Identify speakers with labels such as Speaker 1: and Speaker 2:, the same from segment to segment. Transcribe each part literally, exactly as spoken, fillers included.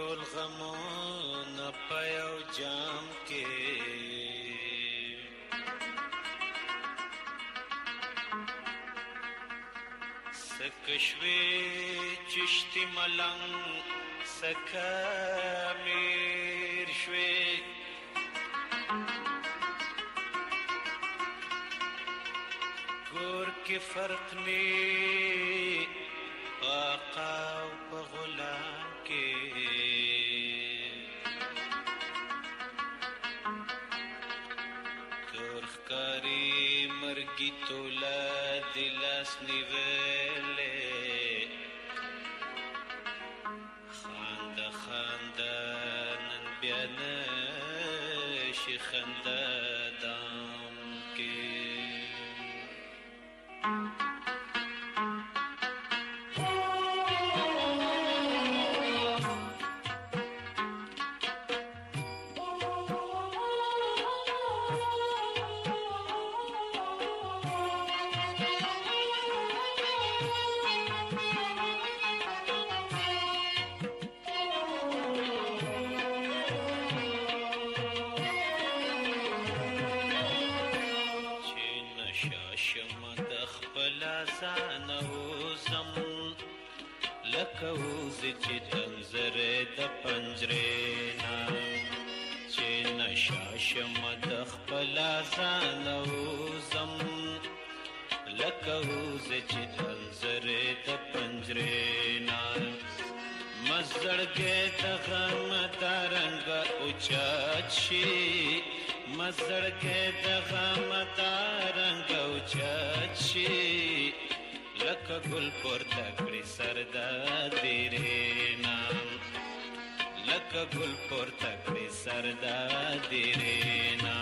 Speaker 1: ټول غمونه په یو جام کې سکه شوې چشتي ملنګ سکه میر شوې ګور کې فرق نی آقا او په غلام کې تور ښکاري مرګي توله د لاس نیولې خانده خانده نن بیا نشي خنده دام کې کوزه چې تنظره د پنجرېنا چې نشه شمه د خپل ځان وزم لکه وزه چې تنظره د پنجرېنا مزړګې د غم ترنګ اوچت شي مزړګې د غم ترنګ اوچت شي لکه گل پورته کړي سر د دیرېنا لکه گل پورته کړي سر د دیرېنا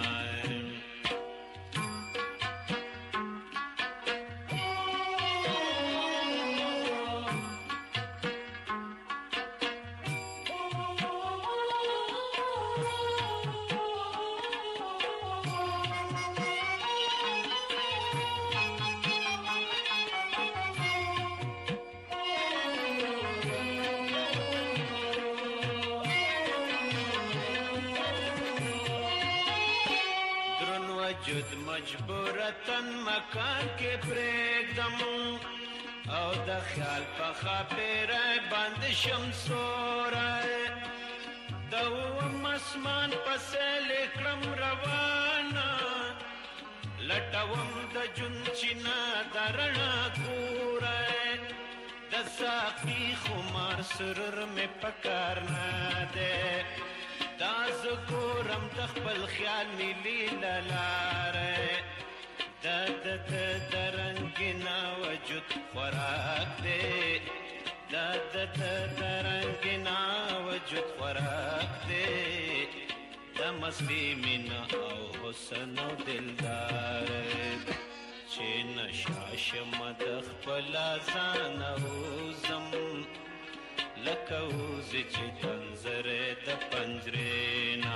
Speaker 1: وجود مجبورتن مکان کې پرېږدم او د خیال په خاپیری باندې شمسوری د اووم اسمان پسې لیکړم روانه لټوم د جون چینه د رڼا کوری د ساقي خمار سرور مې په کار نه دی دا زه ګورم د خپل خیال نیلي للاره دا د ده د رنګینا وجود خوراک دی دا د ده د رنګینا وجود خوراک دی د مستي مینه او حسن او دلدار چې نشه شمه د خپل ځان وزم لکه وزه چې تنظره د پنجرېنا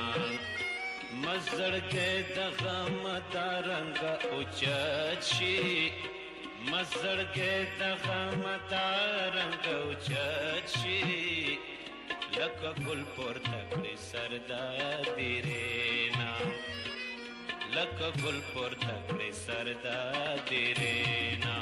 Speaker 1: مزړګې د غم ترنګ اوچت شي مزړګې د غم ترنګ اوچت شي لکه ګل پورته کړي سر د دیرېنا لکه ګل پورته کړي سر د دیرېنا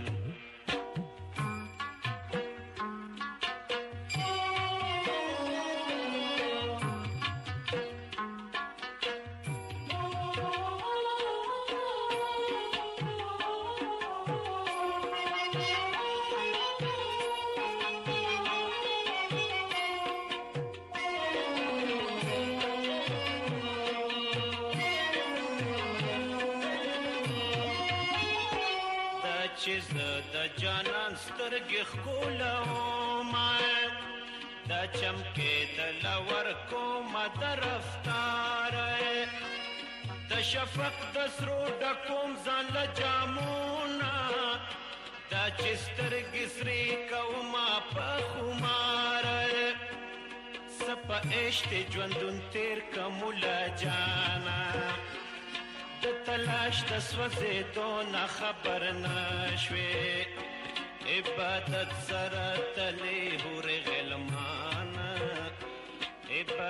Speaker 1: چې زه د جانان سترګې ښکلومه دا چمکېدله ورکومه د رفتاره د شفق د سرو ډکوم ځان له جامونه دا چې سترګې سرې کومه په خماره څه په عشق ژوندون تېر کموله جانه د تلاش د سوځېدو نه خبر نه شوې عبادت سره تلې هورې غلمانه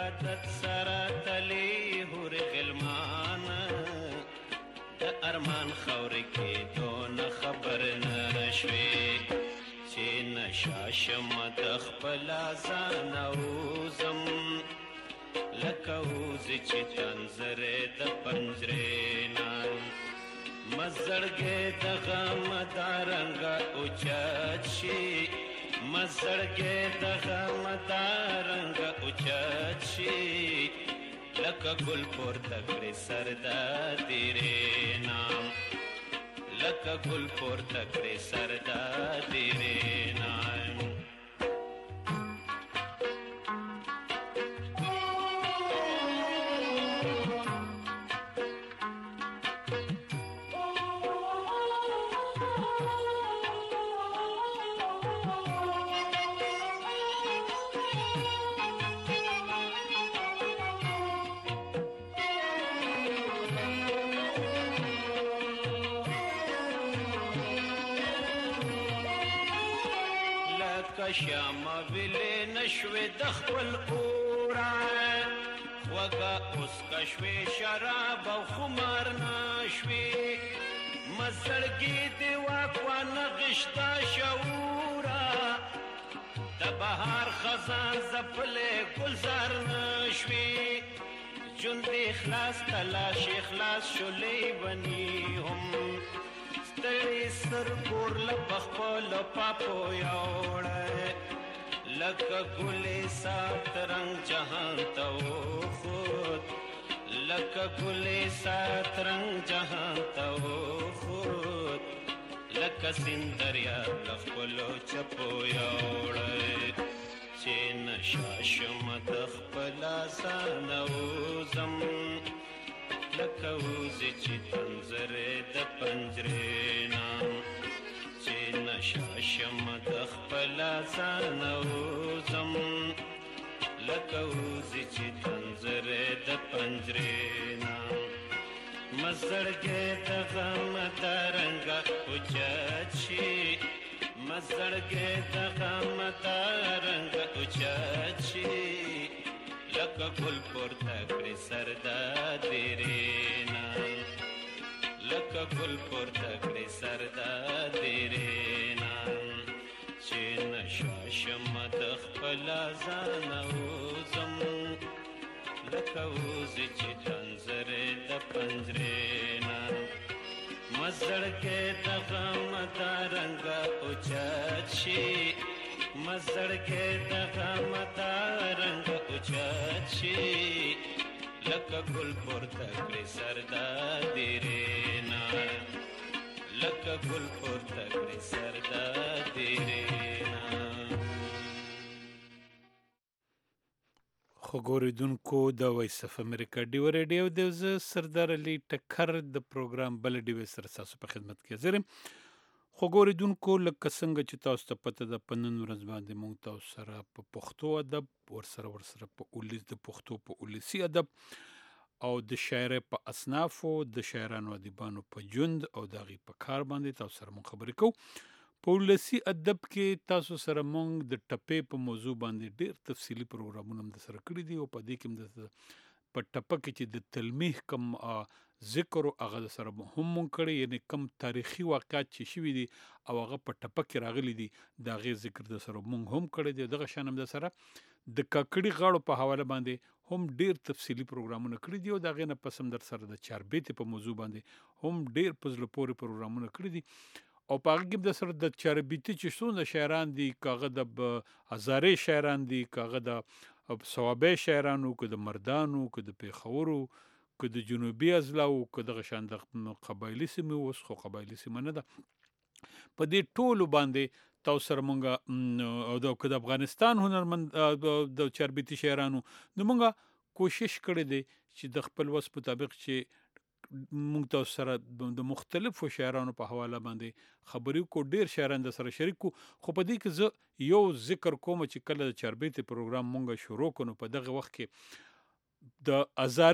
Speaker 1: عادت سره تلی هور غلمان د ارمان خورې کې دون خبر نشوي چې نشا شم د خپل ځان اوزم لکه اوزې چې تنظرې د پنجرې نه مزړګې د غم دا رنګه اوچت شي مزړګې د غم دا رنګه اوچت شي لکه ګل پورته کړې سر د دیرې نام لکه ګل پورته کړې سر د دیرې نام شام ویلې نشوې د خپل اورا وګه اوس کښوې شراب او خمار نشوې مزړګي دی واکوا نغشتا شعورا د بهار خزان زپلې ګلزار نشوې جون دی خلاص تلاش خلاص شولې ونی هم ستړي سر کور لپخپل پاپو یوړې لکه ګلې سات رنگ جهان ته خود لکه ګلې سات رنگ جهان ته خود لکه سندریا لخپل چپو یوړې چې نشا شم د خپل ځان اوزم لکه اوزې چې تنظرې د پنجرې نه چې نشا شم د خپل ځان اوزم لکه اوزې چې تنظرې د پنجرې نه مزړګې د غم دا رنګه اوچت شي مزړګې د غم دا رنګه اوچت شي لکه ګل پورته کړې سر د دیرې نه لکه ګل پورته کړې سر د دیرې نه چې نشا شم د خپل ځان اوزم لکه اوزې چې تنظرې د پنجرې نه مزړګې د غم دا رنګه اوچت شي مزړګې د غم دا رنګ اوچت شي لکه ګل پورته کړې سر د دیرې نه لکه ګل پورته کړې سر د دیرې نه
Speaker 2: خو ګورېدونکو د وایس اف امریکا ډیو ریډیو دی زه سردار علي ټکر د پروګرام بل ډیوې سره ستاسو په خدمت کې حاضر یم خو ګورېدونکو لکه څنګه چې تاسو ته پته ده په نن ورځ باندې موږ تاسو سره په پښتو ادب ورسره ورسره په اولس د پښتو په اولسي ادب او د شاعرۍ په اصنافو د شاعرانو ادیبانو په ژوند او د هغې په کار باندې تاسو سره موږ خبرې کوو په اولسي ادب کې تاسو سره موږ د ټپې په موضوع باندې ډېر تفصیلي پروګرامونه هم د سره کړي دي او په دې کې هم د په ټپه کې چې د تلمیح کم ذکر او هغه سره هم مونږ کړی یعنی کم تاریخي واقعات چې شوي دي او هغه په ټپه کې راغلي دي د هغې ذکر د سره مونږ هم کړی دی دغه شان هم د سره د کاکړي غاړو په حواله باندې هم ډېر تفصیلي پروګرامونه کړي دي او د هغې نه پس هم در سره د چاربیتې په موضوع باندې هم ډېر په زړه پورې پروګرامونه کړي دي او په هغه کې د سره د چاربیتې چې څونه شاعران دي که هغه د هزارې شاعران دي که هغه د صوابۍ شاعرانو که د مردانو که د پېښورو که د جنوبي اضلاعو که دغه شان د قبایلي سیمې اوس خو قبایلي سیمه نه ده په دې ټولو باندې تاسو سره مونږ او د که د افغانستان هنرمند د چاربیتي شاعرانو نو مونږ کوشش کړی دی چې د خپل وس مطابق چې مونږ تاسو سره د مختلفو شاعرانو په حواله باندې خبرې وکړو ډېر شاعران د سره شریک کړو خو په دې کې زه یو ذکر کوم چې کله د چاربیتې پروګرام مونږ شروع کړو په دغه وخت کې د هزارې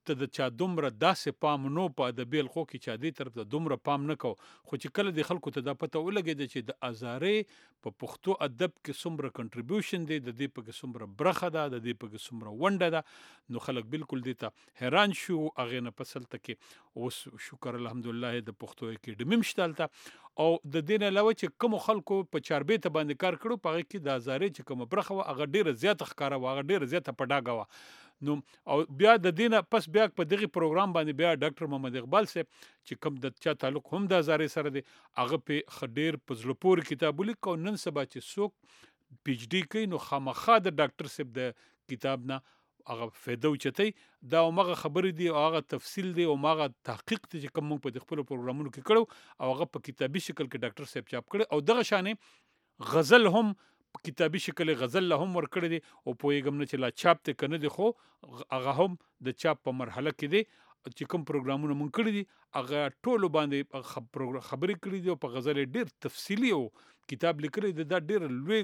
Speaker 2: ته د چا دومره داسې پام نو په ادبي الخو کې چا دې طرف ته دومره پام نه کو خو چې کله د خلکو ته دا پته ولګېده چې د ازارې په پښتو ادب کې څومره کنټریبیوشن دی، د دې پکې څومره برخه ده، د دې پکې څومره ونډه ده، نو خلک بالکل دې ته حیران شو. هغې نه پس هلته کې اوس شکر الحمدلله د پښتو اکیډمي هم شته هلته، او د دې نه علاوه چې کومو خلکو په چاربیته باندې کار کړو په هغې کې د ازارې چې کومه برخه وه هغه ډېره زیاته ښکاره وه، هغه ډېره زیاته په ډاګه وه. نو او بیا د دې نه پس بیا په دغه پروګرام باندې بیا ډاکټر محمد اقبال صاحب چې کوم د چا تعلق هم د ازارې سره دی هغه په خډیر په زړه پورې کتاب ولیکه، او نن سبا چې څوک پی ایچ ډي کوي نو خامخا د ډاکټر صاحب د کتاب نه هغه فایده اوچتوي. دا همغه خبرې دي او هغه تفصیل دی او هغه تحقیق دی چې کوم موږ په خپلو پروګرامونو کې کړو او هغه په کتابي شکل کې ډاکټر صاحب چاپ کړی، او دغه شانې غزل هم کتابي شکل غزل له هم ورکړی دی او پوهېږم نه چې لا چاپ دی که نه دی، خو هغه هم د چاپ په مرحله کې دی. چې کوم پروګرامونه مونږ کړي دي هغه ټولو باندې خبرې کړي دي او په غزل یې ډېر تفصیلي او کتاب لیکلی دی. دا ډېر لوی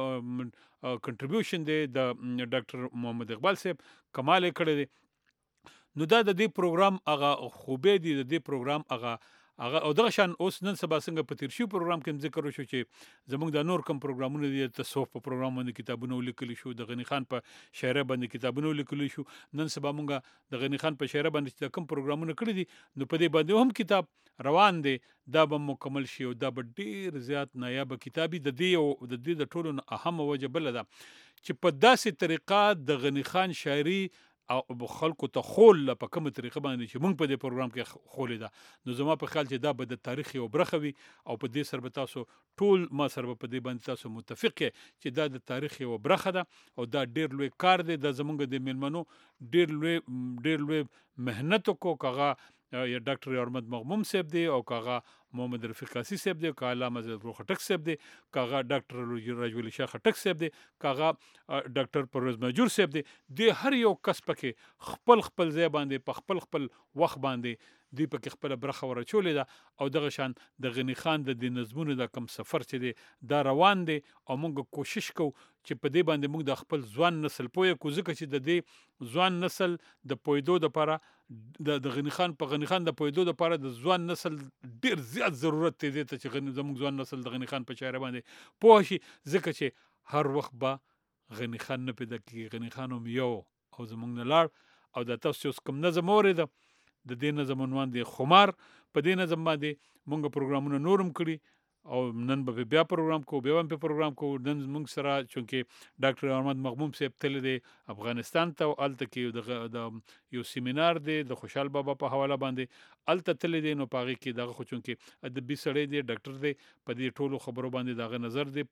Speaker 2: کنټریبیوشن دی د ډاکټر محمد اقبال صاحب، کمال یې کړی دی. نو دا د دې پروګرام هغه خوبۍ دي، د دې پروګرام هغه هغه او دغه شان اوس نن سبا څنګه په تیر شوي پروګرام کې هم ذکر وشو چې زموږ دا نور کوم پروګرامونه دي، تصوف په پروګرام باندې کتابونه ولیکلی شو، د غني خان په شاعرۍ باندې کتابونه ولیکلی شو. نن سبا مونږ د غني خان په شاعرۍ باندې چې کوم پروګرامونه کړي دي نو په دې باندې هم کتاب روان دی، دا به مکمل شي او دا به ډېر زیات نایابه کتاب وي. د دې او د دې د ټولو نه اهمه وجه بله ده چې په داسې طریقه د غني خان شاعري او خلکو ته خول په کومه طریقه باندې چې موږ په دې پروګرام کې خولې ده، نو زما په خیال چې دا به د تاریخ یو برخه وي او په دې سره به تاسو ټول ما سره به په دې باندې تاسو متفق یې چې دا د تاریخ یو برخه ده او دا ډېر لوی کار دی. دا زموږ د میلمنو ډېر لوی ډېر لوی محنت وکړو، که هغه یا ډاکټر احمد مغموم صاحب دی او که هغه محمد رفیق قاسی صاحب دی، که علامه ظفر خټک صاحب دی، که هغه ډاکټر راجولی شاه خټک صاحب دی، که هغه ډاکټر پرویز مهجور صاحب دی. د هر یو کس پکې خپل خپل ځای باندې په خپل خپل وخت باندې دوی پکې خپله برخه ورچولې ده او دغه شان د غني خان د دې نظمونو دا کم سفر چې دی دا روان دی او موږ کوشش کوو چې په دې باندې موږ د خپل ځوان نسل پوهه کړو، ځکه چې د دې ځوان نسل د پوهېدو دپاره د د غني خان په غني خان د پوهېدو دپاره د ځوان نسل ډېر زیات ضرورت دی دې ته چې زموږ ځوان نسل د غني خان په شاعرۍ باندې پوه شي، ځکه چې هر وخت به غني خان نه پیدا کېږي. غني خان هم یو او زموږ نه لاړ او د تاسو اوس کوم نظم اورېده د دې نظم عنوان دی خمار. په دې نظم باندې مونږ پروګرامونه نور هم کړي او نن به بیا پروګرام کوو، بیا هم په پروګرام کوو. نن موږ سره چونکې ډاکټر احمد مغموم صاحب تللی دی افغانستان ته او هلته کې د یو سیمینار دی د خوشحال بابا په حواله باندې هلته تللی دی، نو په هغې کې دغه خو چونکې ادبي سړی دی، ډاکټر دی، په دې ټولو خبرو باندې د هغه نظر دی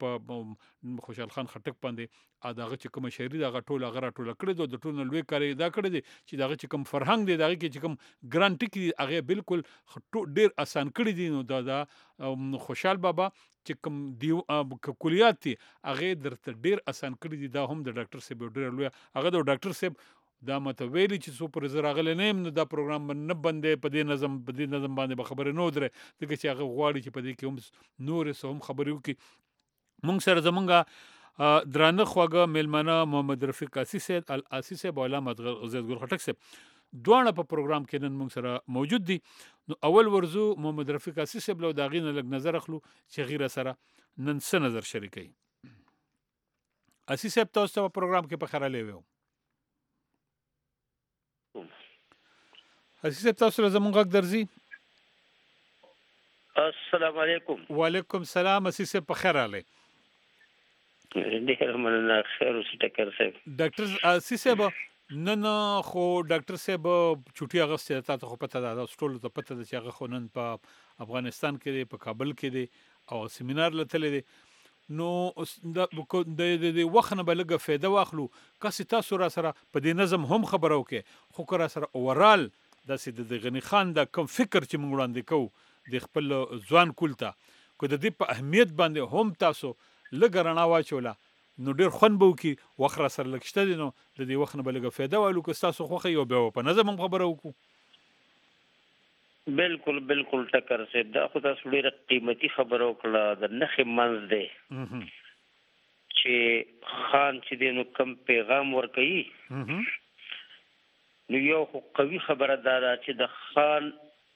Speaker 2: په خوشحال خان خټک باندې. د هغه چې کومه شاعري ده هغه ټول هغه راټوله کړې ده، د ټولو نه لوی کار یې دا کړی دی چې د هغه چې کوم فرهنګ دی د هغې کې چې کوم ګران ټکي دي هغې بالکل ډېر اسان کړي دي. نو دا دا خوشحال بابا چې کوم دیو کلیات دي هغې درته ډېر اسان کړي دي، دا هم د ډاکټر صاحب یو ډېره لویه هغه د ډاکټر صاحب دا ماته ویلي چې څو پورې زه راغلی نه یم نو دا پروګرام به نه بندی، په دې نظم په دې نظم باندې به خبرې نه ودرې، ځکه چې هغه غواړي چې په دې کې هم نورې څه هم خبرې وکړي. موږ سره زمونږ درانه خواږه میلمانه محمد رفیق قاسی صاحب الآسی صاحب او علامه عزت ګل خټک صاحب دواړه په پروګرام کې نن موږ سره موجود دي. نو اول ورځو محمد رفیق قاسی صاحب له د هغې نه لږ نظر اخلو چې هغې را سره نن څه نظر شریکوي. آسی صاحب تاسو ته په پروګرام کې په خرالی وی آسی صاحب تاسو له زمونږ غږ درځي؟
Speaker 3: السلام علیکم.
Speaker 2: وعلیکم السلام. آسی صاحب په خیر راغلی؟
Speaker 3: ډېر مننه، خیر اوسې ټکر صاحب.
Speaker 2: ډاکټر آسی صاحب نن خو ډاکټر صاحب چوټي اغوستې ده، تا ته خو پته ده، تاسو ټولو ته پته ده چې هغه خو نن په افغانستان کې دی، په کابل کې دی او سیمینار له تللی دی. نو د وخت نه به لږه فایده واخلو، کاسې تاسو را سره په دې نظم هم خبره وکړئ، خو که را سره اوورال داسې د غني خان دا کوم فکر چې موږ وړاندې کوو د خپل ځوان کول ته، که د دې په اهمیت باندې هم تاسو لږه رڼا واچوله نو ډېر خوند به وکړي. وخت را سره لږ شته دی نو د دې وخت نه به لږه فایده والو، که ستاسو خوښه یو بیا په نظم هم خبره وکړو.
Speaker 3: بالکل بالکل ټکر صاحب، دا خو تاسو ډېره قیمتي خبره وکړه. د نښې منځ دی چې خان چې دی نو کم پیغام ورکوي نو یو خو قوي خبره دا ده چې د خان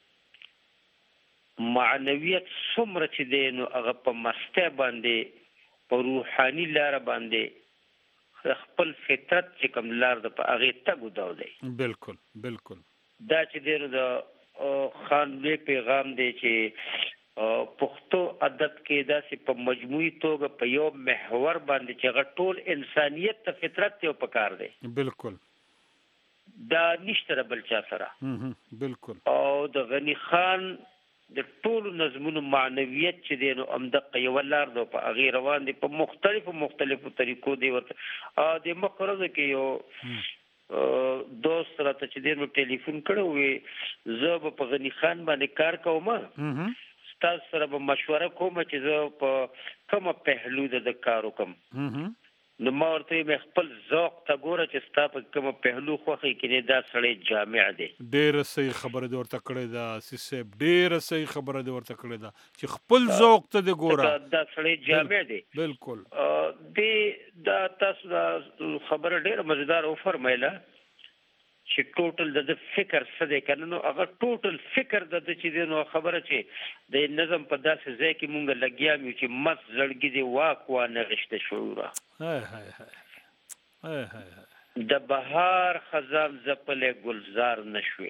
Speaker 3: معنویت څومره چې دی نو هغه په مسته باندې په روحاني لار باندې خپل فطرت چې کوم لار ده په هغه تګو دا دی.
Speaker 2: بالکل بالکل
Speaker 3: دا چې دی نو د خان دې پیغام دی چې پښتو ادب کې دا چې په مجموعي توګه په یو محور باندې چې هغه ټول انسانیت ته فطرت ته پکار دی.
Speaker 2: بالکل
Speaker 3: دا نشته بل چا سره.
Speaker 2: بالکل.
Speaker 3: او د غنی خان د ټول نظمونو معنویت چې دی نو امدقه یو لار دو په هغه روان دي په مختلفو مختلفو طریقو دی ورته ا د مقرره کې یو دوست راته چې دی نو ټلیفون کړو وي زه په غنی خان باندې کار کوم تاسو سره به مشوره کوم چې زه په کومه پهلو د کار وکم. نو ما ورته مې خپل ذوق ته ګوره چې ستا په کومه پهلو خوښي کې دا سړی جامع دی.
Speaker 2: ډېره صحیح خبره دې ورته کړې ده سي صاحب، ډېره صحیح خبره دې ورته کړې ده چې خپل ذوق ته دې ګوره
Speaker 3: دا سړی جامع دی.
Speaker 2: بالکل.
Speaker 3: دې دا تاسو دا خبره ډېره مزیدار وفرمایله چې ټوټل د فکر څه دی کنه نو هغه ټوټل فکر د چې دی نو خبره چې د نظم په داسې ځای کې مونږ لګیا یو چې مس زړګي دی واک وا نه غشته شعوره.
Speaker 2: هاي هاي هاي هاي
Speaker 3: د بهار خزان زپلې گلزار نشوي.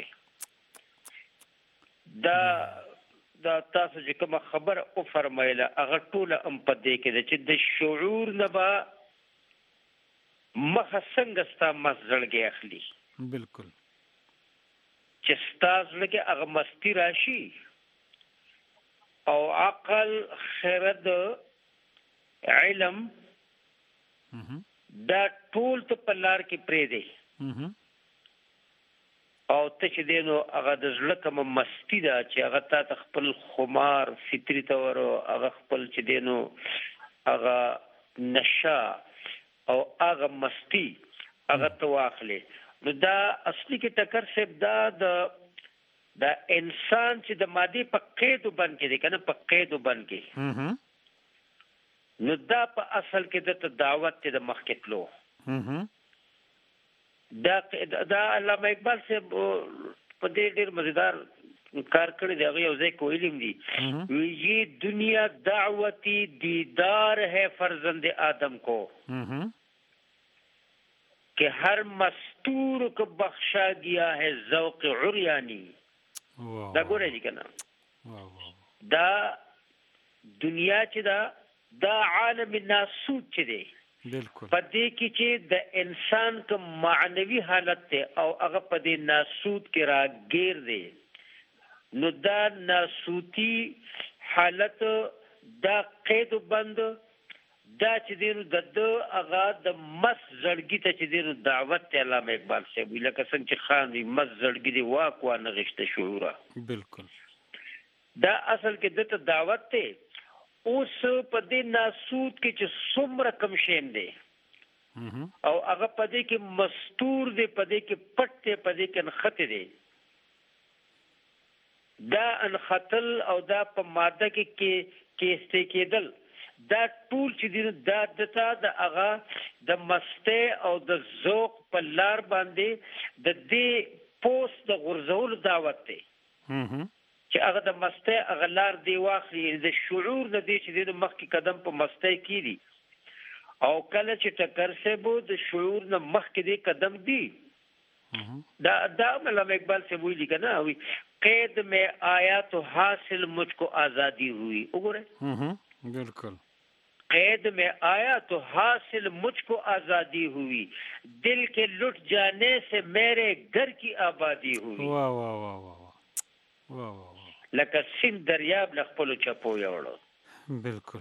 Speaker 3: دا دا تاسو چې کوم خبره او فرمایله هغه ټوله ام په دې کې چې د شعور نه با مخه څنګه ستا مس زړګي اخلي.
Speaker 2: بالکل.
Speaker 3: چې ستاز لکه هغه مستی راشي او عقل خرد علم دا ټول ته په لار کې پرې دی او ته چې دی نو هغه د زړه کوم مستی ده چې هغه تا خپل خمار فطري تور هغه خپل چې دی نو هغه نشه او هغه مستی هغه ته واخلي. نو دا اصلي کې ټکر صاحب دا د دا انسان چې د مادي په قید وبن کې دی کنه په قید وبن کې نو دا په اصل کې د دعوت ته د مخکتلو دا دا علامه اقبال صاحب په دې ډېر مزیدار کار کړی دی. هغه یو ځای کویلم دي وی دنیا دعوتی دیدار ہے فرزند آدم کو کہ ہر مستور کو بخشا گیا ہے ذوق عریانی. دا ګورې دي کنه دا دنیا چې دا دا عالم ناسود چې دی
Speaker 2: بالکل
Speaker 3: په دې کې چې د انسان کوم معنوي حالت ته او هغه په دې ناسود کې راګیر دی نو دا ناسوتی حالت دا قید بند دا چې دینو د د هغه د مس زړګي ته چې دینو دعوت ته علامه اقبال صاحب لکه څنګه چې خان وي مس زړګي دی واک وا نه غشته شعوره.
Speaker 2: بالکل.
Speaker 3: دا اصل کې دته دعوت ته اوس په دې ناسود کې چې څومره کم شین دی او هغه په دې کې مستور دی په دې کې پټ دی په دې کې نخت دی. دا انخطل او دا په ماده کې کې کېسته کېدل دا ټول چې دی دا دته د هغه د مسته او د ذوق په لار باندې د دې پوسټ د غرزول دعوت دی چې هغه د مسته هغه لار دی واخلي د شعور د دې چې د مخ کې قدم په مسته کې دی او کله چې ټکر سے بو د شعور نه مخ کې دی قدم دی دا دا علامه اقبال سے ویلي کنه وی قید میں آیا تو حاصل مجھ کو آزادی ہوئی. وګوره
Speaker 2: بالکل.
Speaker 3: قید میں آیا تو حاصل مجھ کو آزادی ہوئی دل کے لٹ جانے سے میرے گھر کی آبادی ہوئی.
Speaker 2: واہ واہ واہ واہ واہ واہ
Speaker 3: لکه سین دریاب لخپلو چپو یوړو.
Speaker 2: بالکل.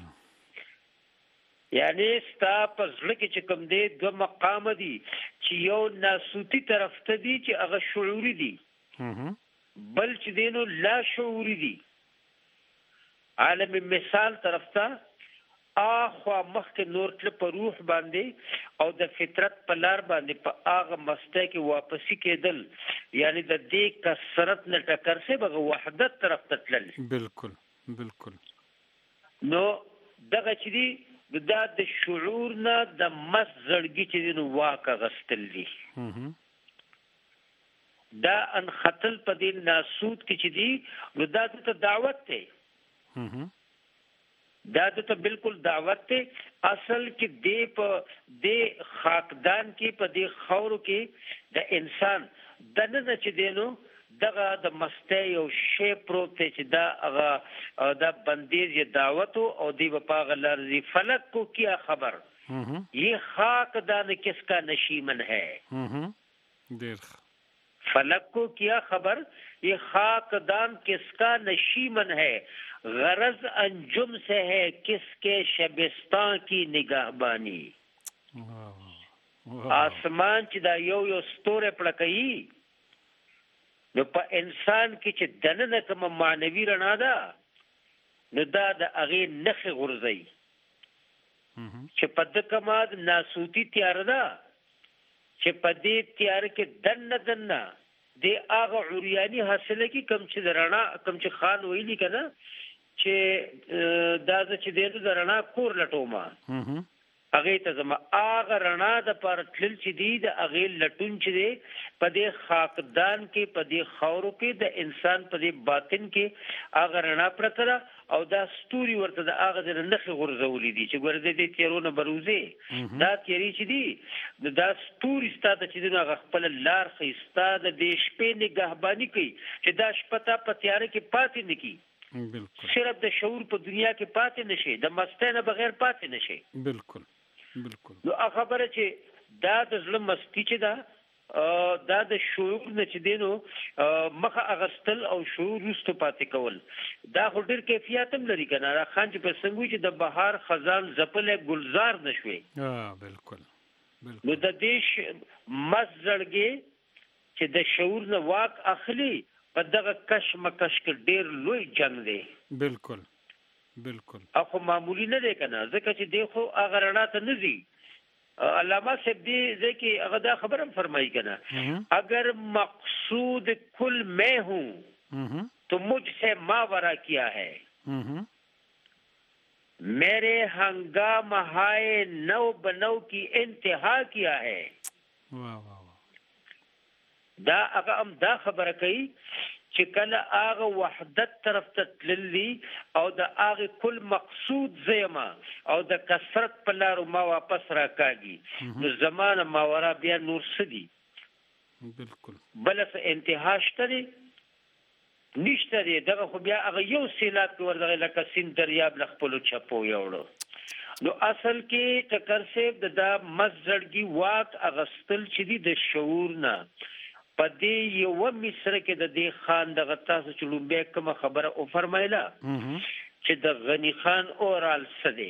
Speaker 3: یعنی ستا په ځل کې چې کوم دی دو مقام دي چې یو ناسوتی طرف ته دي چې هغه شعوري دي بل چې دینو لا شعوري دي. عالم مثال طرف ته اخوا مخکې نور تل په روح باندې او د فطرت په لار باندې په هغه مسته کې واپسی کېدل یعنی د دې کثرت نه ټکر سه به وحدت طرف ته تلل.
Speaker 2: بالکل بالکل.
Speaker 3: نو دغه چې دی دا د شعور نه د مس زړګي چې نو واقع غستل دي دا ان خطل په دین ناسود کې چې دی نو دا ته دعوت ته دا ته بالکل دعوت ته اصل کې دی په د خاکدان کې په د خاورو کې د انسان دنه چې دینو دغه د مسته یو شی پروت چې دا هغه دا بندیز یا دعوت او دی په غلرزي فلک کو کیا خبر یہ خاکدان کس کا نشیمن ہے
Speaker 2: دیر
Speaker 3: فلک کو کیا خبر یہ خاکدان کس کا نشیمن ہے غرض انجم سے ہے کس کے شبستان کی نگہبانی آسمان چې دا یو یو ستوره پړکئی نو په انسان کې چې دننه کوم معنوي رڼا ده نو دا د هغه نخ غورځي چې په د کماد ناسوتی تیار ده چې په دې تیار کې دنه دنه د هغه عریانی حاصله کې کم چې رڼا کم چې خان ویلي کنه چې دا چې د رڼا کور لټوما هغه ته زما هغه رڼا د پر تل چې دی د هغه لټون چې دی په دې خاکدان کې په دې خاورو کې د انسان په دې باطن کې هغه رڼا پرته او دا ستوري ورته د هغه د نخ غرزولې دي چې ګورې دې تیرونه بروزه دا تیری چې دی دا ستوري ستاده چې دی هغه خپل لار خيستا د دې شپې نگهبانی کوي چې دا شپه ته په تیار کې پاتې نکی بالکل صرف د شعور په دنیا کې پاتې نشي د مستنه بغیر پاتې نشي
Speaker 2: بالکل بالکل
Speaker 3: نو خبره چې دا د ظلم مستی چې دا دا د شعور نه چې دینو مخه اغستل او شعور رست پاتې کول دا هډر کیفیت هم لري کنه را خان چې په څنګه چې د بهار خزان زپلې گلزار نشوي
Speaker 2: ها بالکل بالکل
Speaker 3: نو د دې مزړګي چې د شعور نه واک اخلي په دغه کش مکش کې ډیر لوی جنگ دی
Speaker 2: بالکل بالکل
Speaker 3: اخو معمولی نه دی کنه ځکه چې دی خو هغه رڼا ته نه زی علامہ صاحب دی ځکه هغه دا خبره فرمایي کنه اگر مقصود کل میں ہوں تو مجھ سے ماورا کیا ہے میرے ہنگام ہائے نو بنو کی انتہا کیا ہے
Speaker 2: واہ واہ
Speaker 3: دا هغه هم دا خبره کوي چې کله هغه وحدت طرف ته تللی او د هغه کل مقصود زیما او د کثرت په لارو ما واپس راکاږي نو زمانه ماورا بیا نور سدي
Speaker 2: بالکل
Speaker 3: بل څه انتها شته نشته دی دغه خو بیا هغه یو سیلاب ورغه لکه سین دریاب لخپلو چپو یوړو نو اصل کې ټکر سیب د مزړګي واک اغستل چې دی د شعور نه پدې یو مصر کې د دې خان د غتاسو چلوبه کوم خبره او فرمایله چې د غنی خان اورال سدي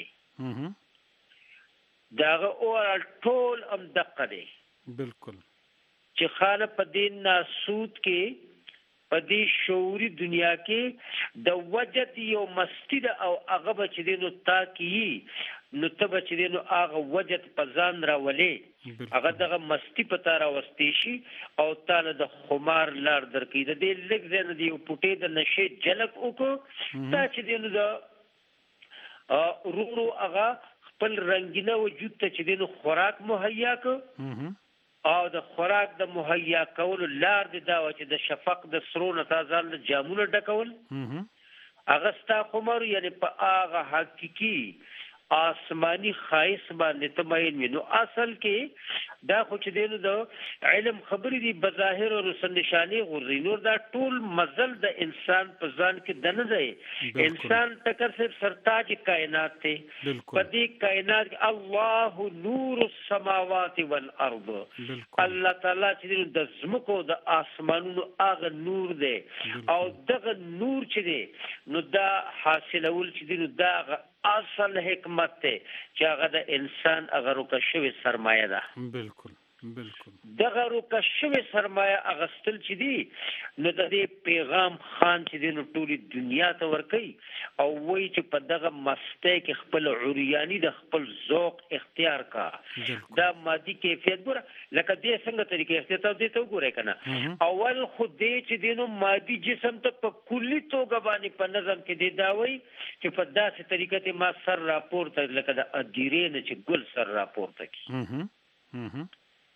Speaker 3: داغه اورال ټول ام دقه دی
Speaker 2: بالکل
Speaker 3: چې خان په دین ناسود کې په دې شعوري دنیا کې د وجد یو مسجد او هغه بچ دینو تا کې نو تبه چې دینو هغه وجد په ځان راولې هغه دغه مستی په تار واستې شي او تعالی د خمار لار درکې د دې لګ زنه دی پټې د نشه جلک وکړو تا چې دینو د ورورو هغه خپل رنگینه وجود ته چې دینو خوراک مهیا کو او د خوراک د مهیا کول لار دی دا چې د شفق د سرونه تازه د جامونه ډکول هغه ستا خمر یعنی په هغه حقيقي آسمانی خایس باندې تمایل وینو اصل کې دا خو چې دینو د علم خبرې دی بظاهر او رسن نشانی غورځي نور دا ټول مزل د انسان په ځان کې دنه دی انسان تکر صرف سرتاج کائنات ته په دې کائنات الله نور السماوات والارض الله تعالی چې د زمکو د اسمانونو هغه نور دی او دغه نور چې دی نو دا حاصلول چې دی نو دا اصل حکمت ته چې هغه د انسان اگر وکشوي سرمایه ده
Speaker 2: بالکل بالکل
Speaker 3: دغه وکشوي سرمایه اغستل چې دی نو د دې پیغام خان چې دی نو ټولي دنیا ته ورکي او وایي چې په دغه مسته کې خپل عریانی د خپل ذوق اختیار کا دا مادي کیفیت ګره لکه دې څنګه طریقې اختیار دې ته ګوره کنه اول خو دې چې دی نو مادي جسم ته په کلی توګه باندې په نظم کې دی دا وایي چې په داسې طریقې ته ما سر راپورته لکه د ادیرې نه چې ګل سر راپورته کی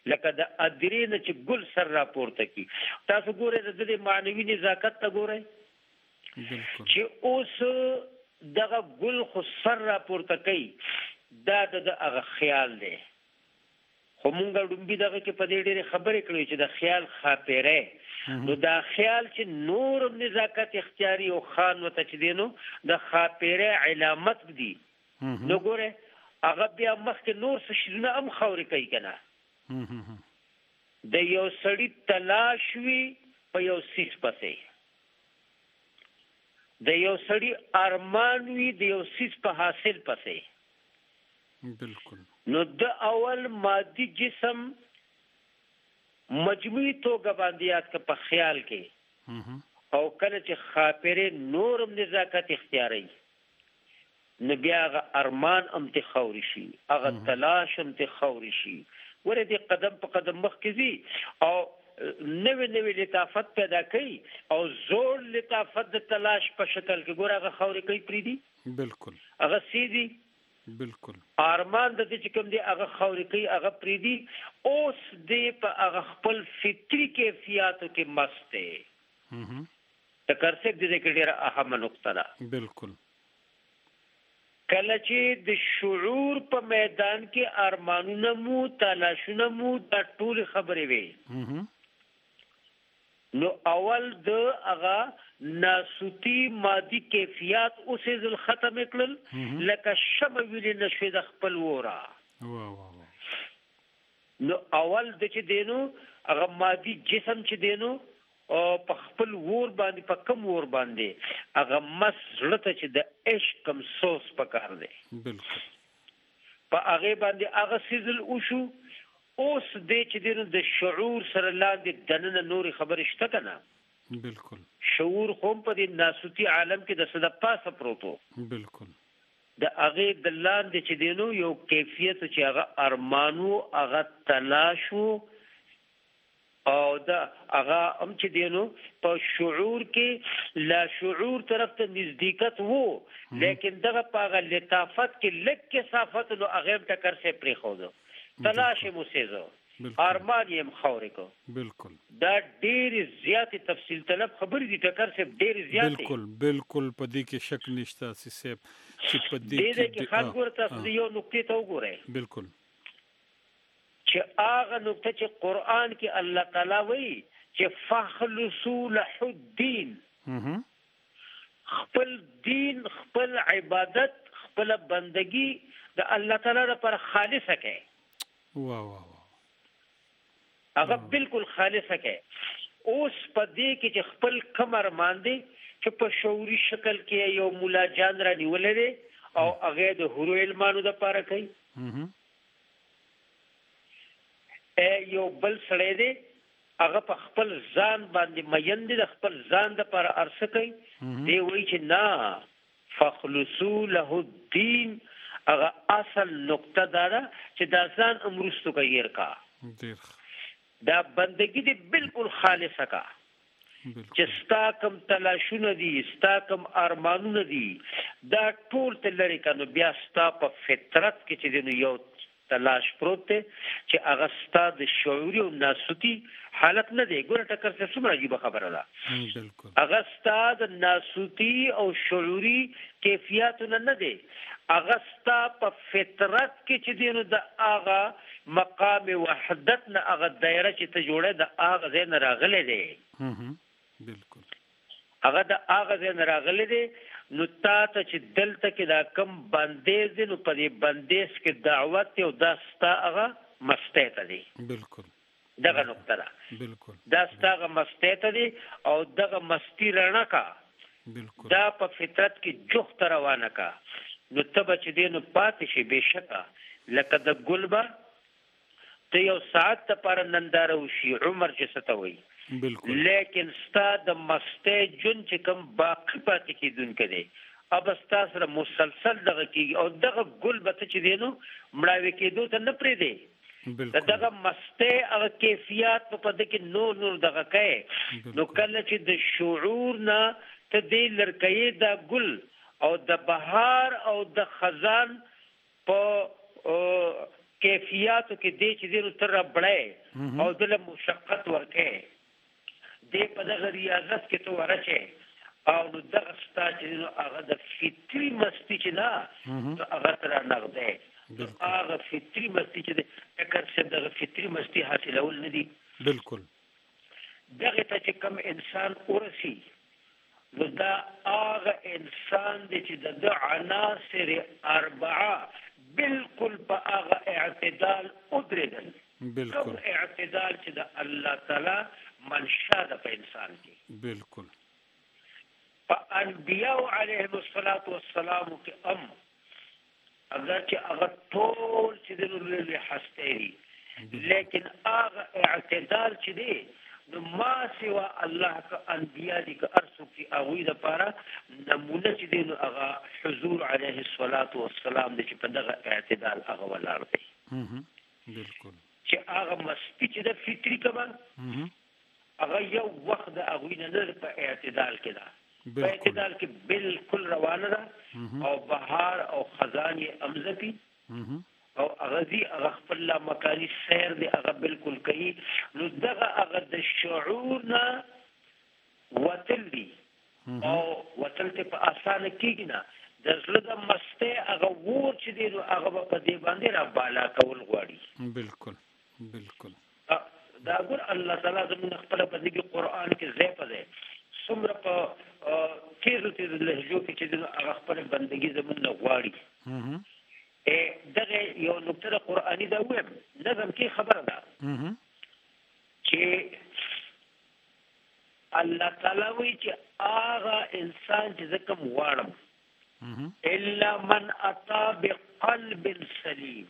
Speaker 3: لکه د ادرینه چې ګل سر راپورته کی. تاسو ګورئ د دې معنوي نزاکت ته ګورئ چې اوس دغه ګل خو سر راپورته کوي، دا د هغه خیال دی. خو مونږ ډومبي دغه کې په دې ډېرې خبرې کړې چې د خیال خاطره، نو دا خیال چې نور نزاکت اختیاري او خان وته چې دی نو د خاطره علامت دی. نو ګوره هغه بیا مخکې نور څه شیونه هم خاورې کوي که نه. د یو سړي تلاش وي په یو سیس پسې، د یو سړي ارمان وي د یو سیس په حاصل پسې.
Speaker 2: بالکل.
Speaker 3: نو د اول مادي جسم مجموعي توګه باندې یاد که په خیال کې، او کله چې خاطره نورم نزاکت اختیاري، نو بیا هغه ارمان هم ته خوري شي، هغه تلاش هم ته خوري شي. ورې دې قدم په قدم مخکې ځي او نوې نوې لطافت پیدا کوي او زور لطافت د تلاش په شکل کې ګوره هغه خوري کوي پریدي.
Speaker 2: بالکل.
Speaker 3: هغه سیدي.
Speaker 2: بالکل.
Speaker 3: ارمان د دې چې کوم دی هغه خوري کوي هغه پریدي. اوس دې په هغه خپل فطري کیفیتو کې مست دی. تکرسک دې کې ډېره اهمه نقطه ده.
Speaker 2: بالکل.
Speaker 3: کله چې د شعور په میدان کې ارمانونه مو تلاشونه مو د ټول خبرې وي، نو اول د هغه ناسوتی مادي کیفیت اوسې ځل ختم کړل، لکه شمع ویلې نشوي د خپل وره. نو اول د چې دینو هغه مادي جسم چې دینو او په خپل ور باندې په کم ور باندې هغه مس زړه ته چې د عشق کم سوس پکار دی.
Speaker 2: بالکل.
Speaker 3: په هغه باندې هغه سیزل وشو. اوس دې چې دینو د شعور سره لاندې دننه نوري خبرې شته کنه.
Speaker 2: بالکل.
Speaker 3: شعور خو په دې ناسوتي عالم کې د صد پاسه پروتو.
Speaker 2: بالکل.
Speaker 3: د هغه د لاندې چې دینو یو کیفیت چې هغه ارمانو هغه تلاشو او دا هغه هم چې دینو په شعور کې لا شعور طرف ته نزدېکت وو، لیکن دغه په هغه لطافت کې لږ کثافت نو هغه هم ټکر سه پرېښودو، تلاش یې مو سېزو، ارمان یې هم خاورې کو.
Speaker 2: بالکل.
Speaker 3: دا ډېرې زیاتې تفصیل طلب خبرې دي ټکر سه ډېرې زیاتې.
Speaker 2: بالکل بالکل په دې کې شک نشته سیسه چې په
Speaker 3: دې کې خلک ورته تاسو یو نقطې ته وګورئ.
Speaker 2: بالکل.
Speaker 3: چې هغه نقطه چې قرآن کې الله تعالی وایي چې فخلصوا له الدین، خپل دین خپل عبادت خپل بندگی د الله تعالی لپاره خالصه کړئ.
Speaker 2: واه واه
Speaker 3: هغه بالکل خالصه کړئ. اوس په دې کې چې خپل کمر باندې چې په شعوري شکل کې یو مولا جان را نیولې دی او هغه د هورو علمانو د لپاره کوي. یو بل سړی دی هغه په خپل ځان باندې مین دی د خپل ځان د پر ارسه کوي. دی وایي چې نه فخلصوا له الدین، هغه اصل نقطه دا ده چې دا ځان امرستو کوي کا دا بندگی دی بالکل خالصه کا. چې ستا کم تلاشونه دي ستا کم ارمانونه دي دا ټول ته لري کنو بیا ستا په فطرت کې چې دی یو تلاش پروت دی چې هغه ستا د شعوري او ناسوتي حالت نه دی. ګوره ټکر څه څومره عجیبه خبره ده. هغه ستا د ناسوتي او شعوري کیفیتونه نه دی، هغه ستا په فطرت کې چې دی نو د هغه مقام وحدت نه هغه دایره چې ته جوړه د هغه ځای نه راغلی دی.
Speaker 2: بالکل.
Speaker 3: هغه د هغه ځای نه راغلی دی. نو تا ته چې دلته کې دا کم بندیز دی نو په دې بندیز کې دعوت او دا ستا هغه مستی ته دی.
Speaker 2: بالکل.
Speaker 3: دغه نقطه ده.
Speaker 2: بالکل.
Speaker 3: دا ستا هغه مستی ته دی او دغه مستی رڼا کا.
Speaker 2: بالکل.
Speaker 3: دا په فطرت کې جوخت روانه کا. نو ته به چې دی نو پاتې شي بېشکه لکه د ګل به ته یو ساعت لپاره ننداره وشي عمر چې څه ته وایي.
Speaker 2: بالکل.
Speaker 3: لیکن ستا د مستی جون چې کوم باقي پاتې کېدونکی دی اب ستا سره مسلسل دغه کېږي او دغه ګل به ته چې دی نو مړاوې کېدو ته نه پرېږدی. دغه مستی هغه کیفیت په ده کې نور نور دغه کوي. نو کله چې د شعور نه ته دی لرکوې دا ګل او د بهار او د خزان په کیفیاتو کې دې چې دې تر بړې او دله مشقت ورکې دې په دغه ریاضت کې تو ورچې او نو دغه ستا چې هغه د فطري مستی چې دا هغه تر نغده هغه فطري مستی چې د اکر څه دغه فطري مستی حاصلول نه دي
Speaker 2: بالکل
Speaker 3: دغه ته چې کوم انسان ورسی نو دا هغه انسان دی چې د عناصر اربعه بالکل په هغه اعتدال ادریدل
Speaker 2: بالکل
Speaker 3: اعتدال چې د الله تعالی منشا ده په انسان کې
Speaker 2: بالکل
Speaker 3: په انبیاء علیهم الصلاۃ والسلام کې ام اگر چې هغه ټول چې د لوی هسته لیکن هغه اعتدال چې دی نو ما سوا الله کا انبیاء دي که ارسو کی اغوی د پاره نمونه چې دین هغه حضور علیه الصلاۃ والسلام د چې په دغه اعتدال هغه ولار دی
Speaker 2: بالکل
Speaker 3: چې هغه مستی چې د فطری کما هغه یو وخت د اغوی نه په اعتدال کې ده په اعتدال کې بالکل روانه ده او بهار او خزان یې امزتی او اغذی اغه خپل لا مکانی سیر دی اغه بالکل کوي نو دغه اغه د شعور نه وتلی او وتلته په اسانه کېږي نه د زړه د مسته اغه ور چې دی نو هغه په دې باندې را بالا کول غواړي
Speaker 2: بالکل بالکل
Speaker 3: دا ګور الله تعالی زموږ خپل په دې قرآن کې ځای په ځای څومره په تیرو تیرو لهجو کې چې دی هغه خپل بندګي زموږ غواړي دغه یو نقطه د قرآنی دا ویم نظم کې خبره ده چې الله تعالی وی چې هغه انسان چې زکم واړم الا من اتى بقلب سلیم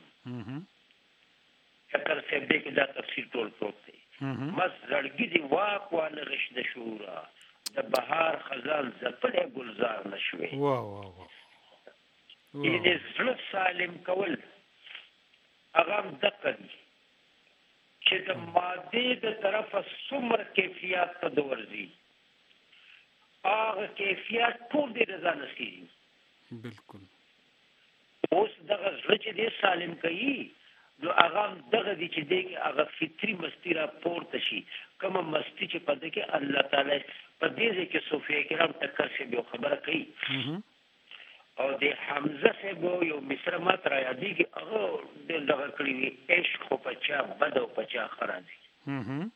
Speaker 3: فکر څه دې کې دا تفسیر ټول پروت دی مس زړګي دی واک وانه رشد شورا د بهار خزان زپړې گلزار نشوي
Speaker 2: واه واه واه
Speaker 3: یعنی زړه سالم کول هغه دقه دي چې د ماده د طرفه څومره کیفیت ته دورځي هغه کیفیت ټول دې رضا نشي
Speaker 2: بالکل
Speaker 3: اوس دغه زړه چې دې سالم کوي نو هغه دغه دي چې دې هغه فطري مستی را پورته شي کومه مستی چې په دې کې الله تعالی په دې کې صوفیا کرام تکر شي به خبره کوي او د حمزه صاحب یو مصر مات را یادی کې هغه د دغه کړی وی عشق خو پچا بد او پچا خرازي
Speaker 2: هم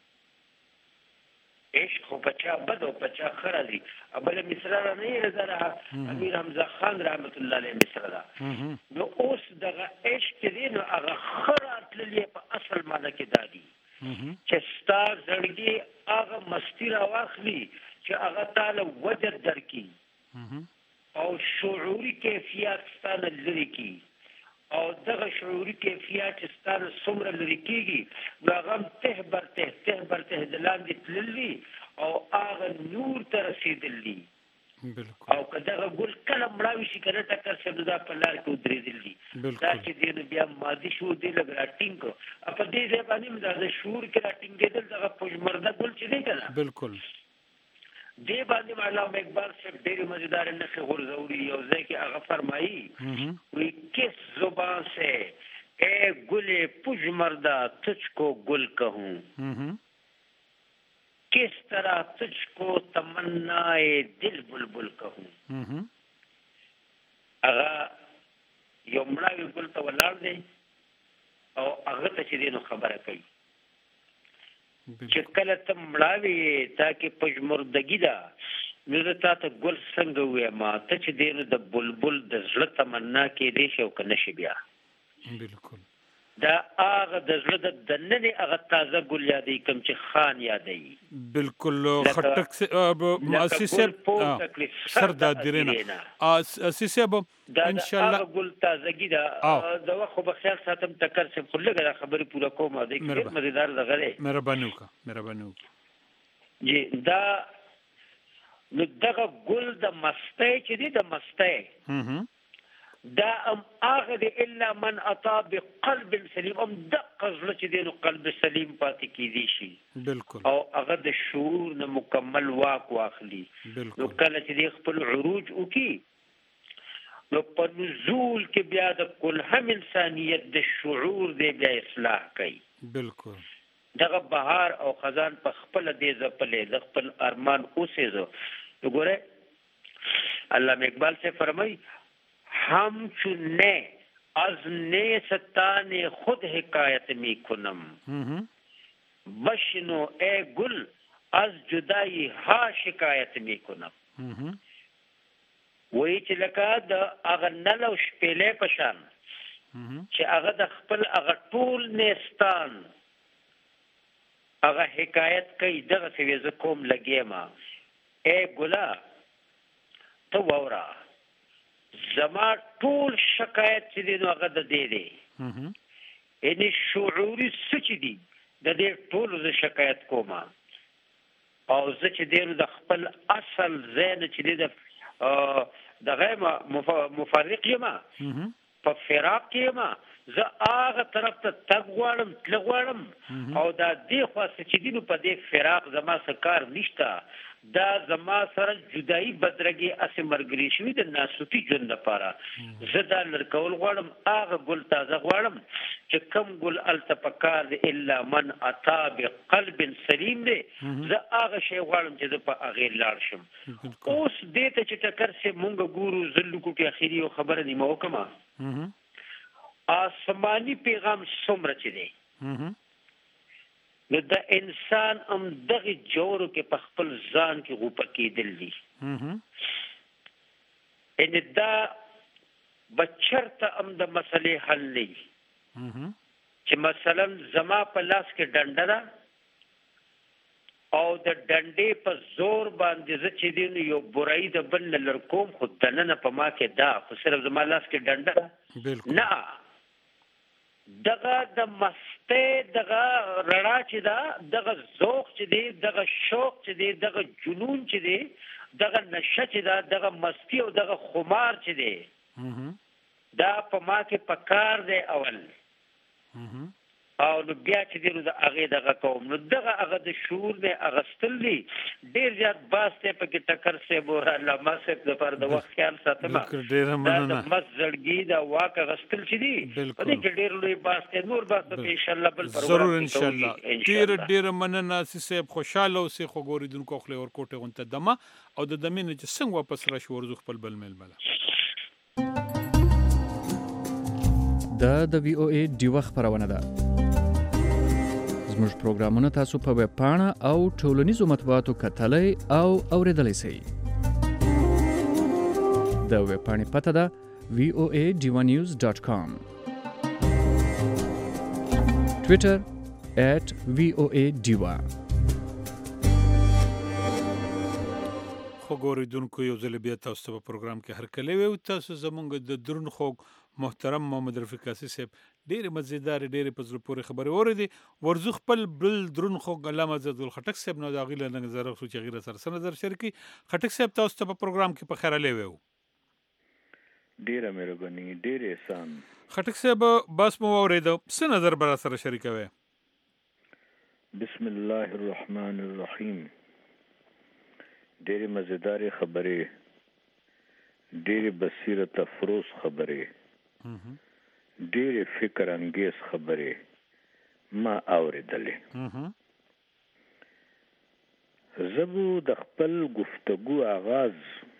Speaker 3: عشق خو پچا بد او پچا خرازي ابل مصر را نه رضا امیر حمزه خان رحمت الله علیه مصر را نو اوس دغه عشق دې نو هغه خرات للی په اصل معنی کې دادی چې ستا زړګي هغه مستی را واخلي چې هغه تعالی وجد درکې او شعوري کیفیت ستانه لري کی او دغه شعوري کیفیت ستانه څومره لري کیږي نو هغه ته برته ته برته د لاندې تللی او هغه نور ته رسیدلی
Speaker 2: بالکل
Speaker 3: او کداغه ګل کله مړاوي شي کنه ټکر سره دا په لار کې درېدلی دا چې دې بیا مادي شو دې لګ راټینګ کو په دې ځای باندې دا شعور کې راټینګېدل دغه پوجمرده ګل چې دی کنه
Speaker 2: بالکل
Speaker 3: دی باندې علامه اقبال سے ډېر مزیدار نخ غرزوری یو ځکه هغه فرمایي وی کس زبان سے اے گل پج مردہ تجھ کو گل کہوں کس طرح تجھ کو تمنائے دل بلبل کہوں هغه یو مړاوي ګل ته ولاړ دی او هغه ته چې دینو خبره کوي چې کله ته مړاوي تا کې پژمردګي ده نو تا ته ګل څنګه وې ما ته چې دینو د بلبل د زړه تمنا کې دی شو کنه شي بیا
Speaker 2: بالکل
Speaker 3: دا هغه د زړه د دننه هغه تازه ګل یادې کوم چې خان یادې
Speaker 2: بالکل خټک مؤسسه سردادرینه اساسه ان شاء الله
Speaker 3: ګل تازگی دا دا خو به خیال ساتم تکر څه خلګه خبرې پوره کوم دا ډېر مزیدار لغره
Speaker 2: مهرباني وکړه مهرباني وکړه
Speaker 3: جی دا نو دغه ګل د مسته چې دی د مسته دا ام اخذ الا من اطا بقلب سلیم ام دقه زړه چې دی نو قلب سلیم پاتې کیدی شي
Speaker 2: بالکل
Speaker 3: او هغه د شعور نه مکمل واک واخلي
Speaker 2: بالکل
Speaker 3: نو کله چې دی خپل عروج وکي نو په نزول کې بیا د کل هم انسانیت د شعور دی بیا اصلاح کوي.
Speaker 2: بالکل
Speaker 3: دغه بهار او خزان په خپل دې زپلې د خپل ارمان اوسې زو. وګوره علامه اقبال سے فرمای هم چونه از نیستان خود حکایت می کنم بشنو ای گل از جدائی ها شکایت می کنم. وی چې لکه د هغه نلو شپېلې پشان چې هغه د خپل هغه ټول نیستان هغه حکایت کوي دغه څه زه کوم لګیم ای ګلا ته وورا زما ټول شکایت چې دی نو هغه د دې دی یعنی شعوري څه چې دی د دې ټول ز شکایت کوم او زه چې دی د خپل اصل زین چې دی د دغه مفرق یما په فراق یما زه هغه طرف ته تګ غواړم تل غواړم او دا دې خاص چې دی په دې فراق زما سره کار نشته دا زما سره جدائی بدرګي اسه مرګري شوی د ناسوتي ژوند لپاره زه دا لړکول غواړم هغه ګل تازه غواړم چې کم ګل التفکار الا من اتا بقلب سلیم دی زه هغه شی غواړم چې په هغه لاړ شم. اوس دې ته چې ټکر سي مونږ ګورو زلو کوټي اخیری خبره نیمه وکما آسمانی پیغام څومره چي دی نو د انسان هم دغه جوړو کې په خپل ځان کې غوپه کېدل دي ان دا بچرته هم د مسلې حل نه چې مثلا زما په لاس کې ډنډه ده او د ډنډې په زور باندې زه چې دی یو برای د بل لړکوم خو دننه په ما کې دا خو صرف زما لاس کې ډنډه ده نه دغه د مسته دغه رڼا چې دا دغه ذوق چې دی دغه شوق چې دی دغه جنون چې دی دغه نشه چې دا دغه مستی او دغه خمار چې دی دا په ما کې پکار دی اول او نو بیا چې دی نو د هغې دغه کوم نو دغه هغه د شعور دی اغستل دي ډېر زیات باس دی پکې ټکر صاحب او علامه صاحب دپاره د وخت خیال ساتمه دا د مس زړګي د واک اغستل چې دي په دې کې ډېر لوی باس دی نور باس به انشاءالله بل پروګرام
Speaker 2: ضرور انشاءالله ډېره ډېره مننه سي صاحب خوشحاله اوسئ خو ګورېدونکو خولې ورکوټې غونته دمه او د دمې نه چې څنګه واپس راشو ورځو خپل بل میل بله
Speaker 4: دا د وی او ای ډیوه خپرونه ده. زموږ پروګرامونه تاسو په ویب پاڼه او ټولنیزو مطبوعاتو کتلی او اوریدلی شئ. د ویب پاڼې پته ده وی او ای ډیوه نیوز ډاټ کام، ټویټر ایټ وی او ای ډیوه.
Speaker 2: خو ګورېدونکو یو ځل بیا تاسو ته په پروګرام کې هرکلی ویو. تاسو زمونږ د دروند خوږ محترم محمد رفیق کاسي صاحب ډېرې مزېدارې ډېرې په زړه پورې خبرې واورېدې. ورځو خپل بل دروند خوږ علامه عزتګل خټک صاحب نه د هغې له نظر اخلو چې هغې راسره څه نظر شریک کړي. خټک صاحب تاسو ته په پروګرام کې په خیرالی ویو.
Speaker 5: ډېره مهرباني ډېر احسان.
Speaker 2: خټک صاحب بس مو واورېده څه نظر به راسره شریکوئ؟
Speaker 5: بسم الله الرحمن الرحیم. ډېرې مزیدارې خبرې، ډېرې بصیرت افروز خبرې، ډېرې فکر انګیز خبرې ما اورېدلې. زه به د خپل گفتگو آغاز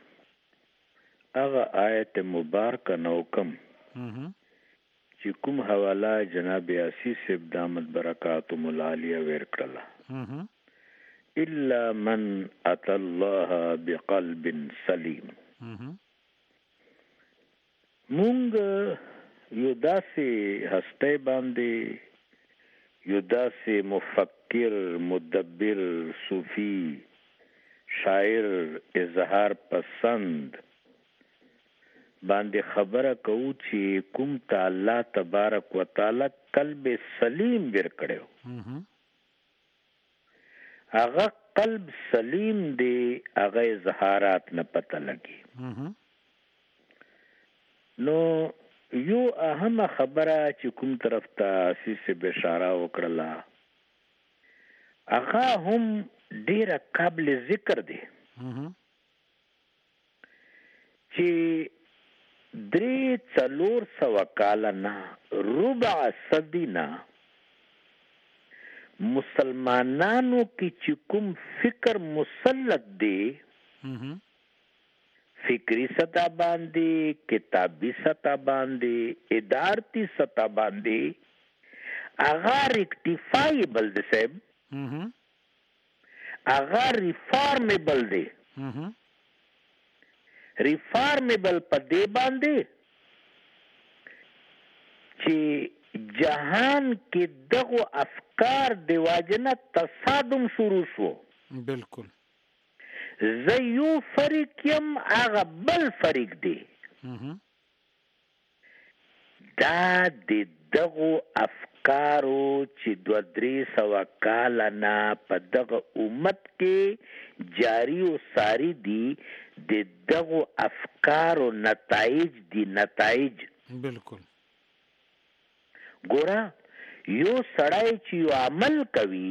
Speaker 5: هغه آیت مبارکه نه وکم چې کوم حواله جناب یاسین صاحب دامت برکاتهم العالیه ورکړله، الا من اتى الله بقلب سلیم. مونږ یو داسې هستی باندې یو داسې مفکر، مدبر، صوفي، شاعر، اظهار پسند باندې خبره کوو چې کوم ته الله تبارک وتعالی قلب سلیم ورکړی، هغه قلب سلیم دی، هغه اظهارات نه پته لګي. نو یو اهمه خبره چې کوم طرف ته اساس به اشاره وکړه هغه هم ډیره قابل ذکر دی چې درې څلور سوه کاله نه ربع صدي نه مسلمانانو کې چې کوم فکر مسلط دی فکری سطح باندې کتابی سطح باندې ادارتی سطح باندې اغا ریکټیفایبل دی صاحب اغا ریفارمیبل دی ریفارمیبل په دې باندې چې جهان کې دغه افکار دی واجنه تصادم شروع شو
Speaker 2: بالکل
Speaker 5: زه یو فریق یم هغه بل فریق دی دا د دغه افکارو چې دوه درې سوه کاله نه په دغه امت کې جاری او ساری دي د دغه افکارو نتایج دي نتایج
Speaker 2: بالکل
Speaker 5: ګوره یو سړی چې یو عمل کوي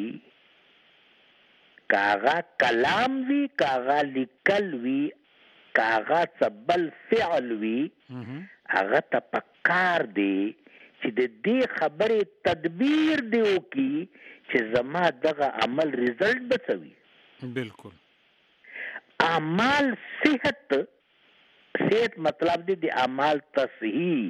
Speaker 5: کاغا کلام وی کاغا لیکل وی کاغا سبل فعل وی هغه ته پکار دی چې د دې خبرې تدبیر دی وکي چې زما دغه عمل ریزلټ بچوي
Speaker 2: بالکل
Speaker 5: اعمال صحت صحت مطلب دی د اعمال تصحیح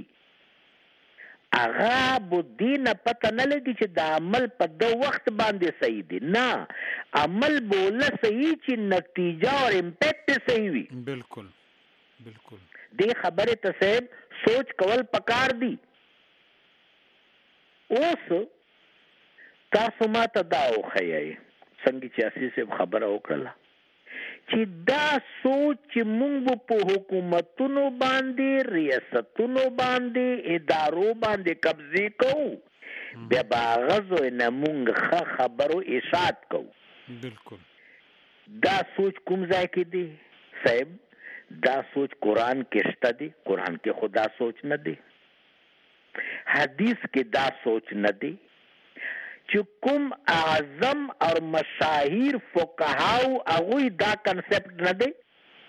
Speaker 5: اغا بو دین پته نه لګي چې د عمل په د وخت باندې صحیح دی نه عمل بوله صحیح چې نتیجه او امپیکټ صحیح وي
Speaker 2: بالکل بالکل
Speaker 5: دې خبره ته صاحب سوچ کول پکار دی اوس تاسو ما ته دا وخیای څنګه چې اساسي خبره وکړه چې دا سوچ چې موږ په حکومتونو باندې ریاستونو باندې ادارو باندې قبضه کوو بیا باغزو نه موږ خبرو اشاعت کوو
Speaker 2: بالکل
Speaker 5: دا سوچ کوم ځای کې دی صاحب دا سوچ قرآن کې شته دی قرآن کې خدا سوچ نه دی حدیث کې دا سوچ نه دی چې کوم اعظم او مشاهیر فقهاو هغوی دا کنسپټ نه دی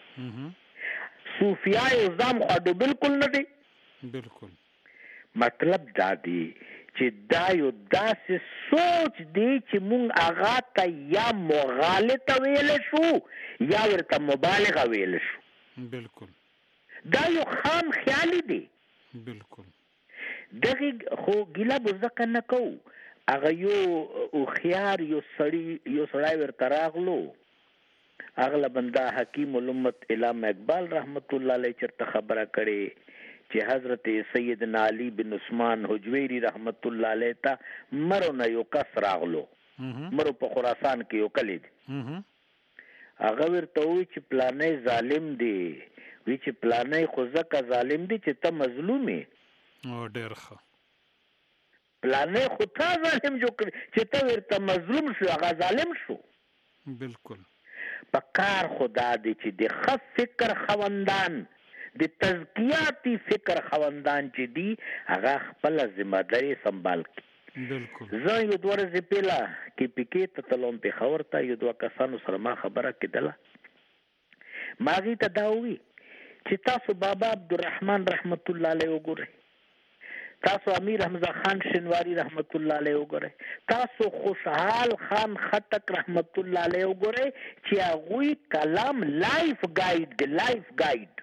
Speaker 5: صوفیاء اعظم خو بالکل نه دی
Speaker 2: بالکل
Speaker 5: مطلب دا دی چې دا یو داسې سوچ دی چې مونږ هغه ته یا مغالطه ویلی شو یا ورته مبالغه ویلی شو
Speaker 2: بالکل
Speaker 5: دا یو خام خیالي دی
Speaker 2: بالکل
Speaker 5: دغه خو ګیله به ځکه نه کوو هغه یو هوښیار یو سړی یو سړی ورته راغلو هغه له بنده حکیم الامت علامه اقبال رحمت الله علیه چېرته خبره کړې چې حضرت سیدنا علی بن عثمان حجویری رحمت الله علیه ته مرو نه یو کس راغلو مرو په خراسان کې یو کلی دی هغه ورته وایي چې پلانی ظالم دی وی چې پلانی خو ځکه ظالم دی چې ته مظلوم یې
Speaker 2: او ډېر ښه
Speaker 5: پلانه خو تا ظالم جو کړ چې ته ورته مظلوم شو هغه ظالم شو
Speaker 2: بالکل
Speaker 5: په کار خدا دی چې د ښه فکر خوندان د تزکیاتی فکر خوندان چې دی هغه خپل ذمہ داری سنبال کړي
Speaker 2: بالکل
Speaker 5: زه یو دوه ورځې پیله کې پکې ته تلم پېښور ته یو دوه کسانو سره ما خبره کېدله ما هغې ته دا ووي چې تاسو بابا عبدالرحمن رحمت الله علیه وګورئ تاسو امیر حمزه خان شنواری رحمت الله علیه وګورئ تاسو خوشحال خان خټک رحمت الله علیه وګورئ چې هغوی کلام لایف ګایډ دی لایف ګایډ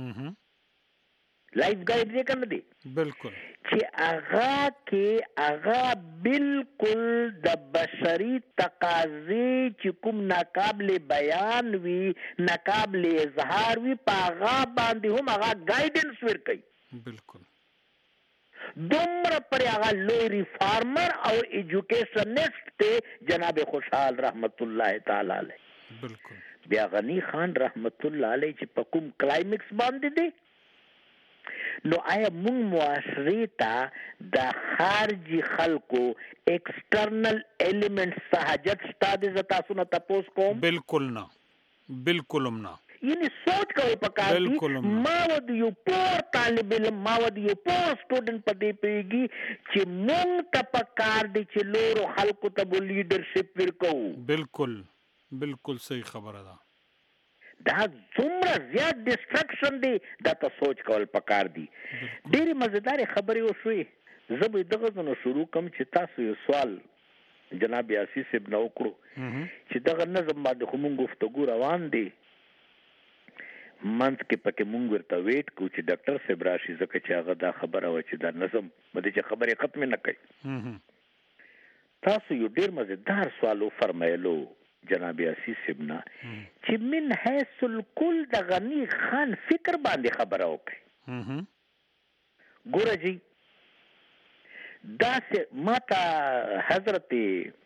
Speaker 5: لایف ګایډ دی که نه دی
Speaker 2: بالکل
Speaker 5: چې هغه کې هغه بالکل د بشري تقاضې چې کوم ناقابل بیان وي ناقابل اظهار وي په هغه باندې هم هغه ګایډنس ورکوي
Speaker 2: بالکل
Speaker 5: دومره پرې هغه لوی ریفارمر او ایجوکیشنسټ دی جناب خوشحال رحمت الله تعالی علیه
Speaker 2: بالکل
Speaker 5: بیا غنی خان رحمت الله علیه چې په کوم کلایمکس باندې دی نو آیا مونږ معاشرې ته د خارجي خلکو ایکسټرنل ایلیمنټ سہاجت شته دی زه تاسو نه تپوس کوم
Speaker 2: بالکل نه بالکل هم نه
Speaker 5: یعنی سوچ کوي پکار دي ما ود یو پور طالب علم ما ود یو پور سټوډنټ په دې پیږي چې مونږ ته پکار دي چې لورو خلکو ته لیډرشپ ورکو
Speaker 2: بالکل بالکل صحیح خبره ده
Speaker 5: دا څومره زیات ډیسټرکشن دی دا ته سوچ کول پکار دی. ډېرې مزیدارې خبرې وشوې. زه به دغه ځنه شروع کوم چې تاسو یو سوال جناب یاسین صاحب نه وکړو چې دغه نظم باندې خو مونږ گفتگو روان دی منځ کې پکې مونږ ورته ویټ کوو چې ډاکټر صاحب راشي ځکه چې هغه دا خبره وه چې دا نظم باندې چې خبرې ختمې نه کوي. تاسو یو ډېر مزیدار سوال وفرمایلو جناب یاسین صاحب نه چې من حیث الکل د غنی خان فکر باندې خبره وکړي. ګوره جی داسې ماته حضرت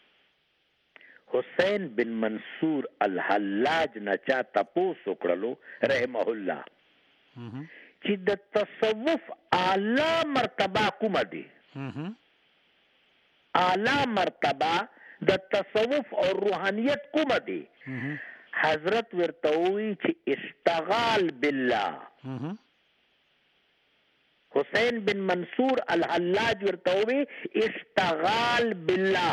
Speaker 5: حسین بن منصور الحلاج نه چا تپوس وکړلو رحمه الله چې د تصوف اعلی مرتبه کومه دی؟ اعلی مرتبه د تصوف او روحانیت کومه دی؟ حضرت ورته وی چې اشتغال بالله. حسین بن منصور الحلاج ورته وی اشتغال بالله.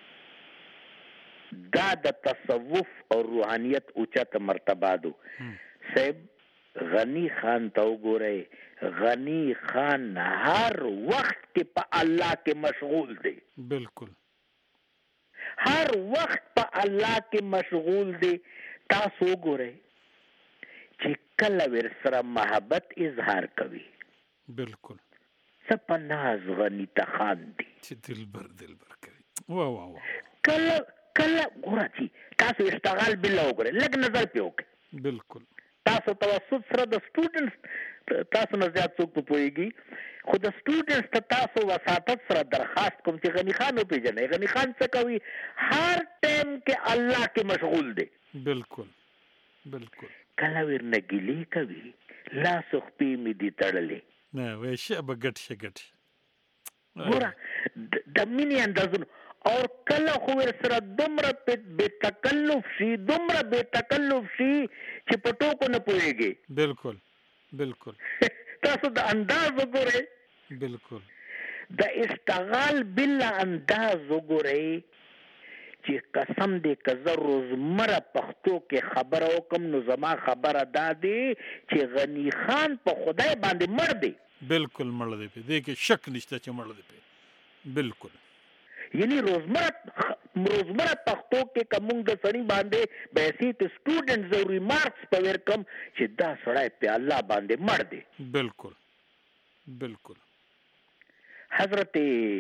Speaker 5: دا د تصوف او روحانیت اوچت مرتبه دو. صاحب غنی خان ته وګورئ، غنی خان هر وخت کې په الله کې مشغول دی.
Speaker 2: بالکل
Speaker 5: هر وخت په الله کې مشغول دی. تاسو وګورئ چې کله ور سره محبت اظهار کوي.
Speaker 2: بالکل
Speaker 5: سپناز غنی ته خان دی
Speaker 2: چې دلبر دلبر کوي. وا وا وا
Speaker 5: کله کله ګوره چې تاسو اشتغال بالله وګورئ، لږ نظر پې وکړئ.
Speaker 2: بالکل
Speaker 5: تاسو توسط سره د سټوډنټس تاسو نه زیات څوک په پوهېږي، خو د سټوډنټس ته تاسو وساطت سره درخواست کوم چې غنی خان وپېژنئ. غنی خان څه کوي؟ هر ټایم کې الله کې مشغول دی.
Speaker 2: بالکل بالکل
Speaker 5: کله ورنه ګیلې کوي، لاس خپې مې دي تړلې.
Speaker 2: نه وایي شه به ګټ شه ګټ شه.
Speaker 5: ګوره د مینې اندازونه او کله خو ور سره دومره بې تکلف شي دومره بې تکلف شي چې په ټوکو نه پوهېږي.
Speaker 2: بالکل بالکل
Speaker 5: تاسو د انداز وګورئ.
Speaker 2: بالکل
Speaker 5: د اشتغال بالله انداز وګورئ چې قسم دې که زه روزمره پښتو کې خبره وکم نو زما خبره دا دی چې غنی خان په خدای باندې مړ دی.
Speaker 2: بالکل مړ دی، په دې کې شک نشته چې مړ دی. بالکل
Speaker 5: یعنی روزمره روزمره پښتو کې کوم د سړي باندې بحثیت سټوډنټ ضروري مارکس په ورکم چې دا سړی په الله باندې مړ دی.
Speaker 2: بالکل بالکل
Speaker 5: حضرت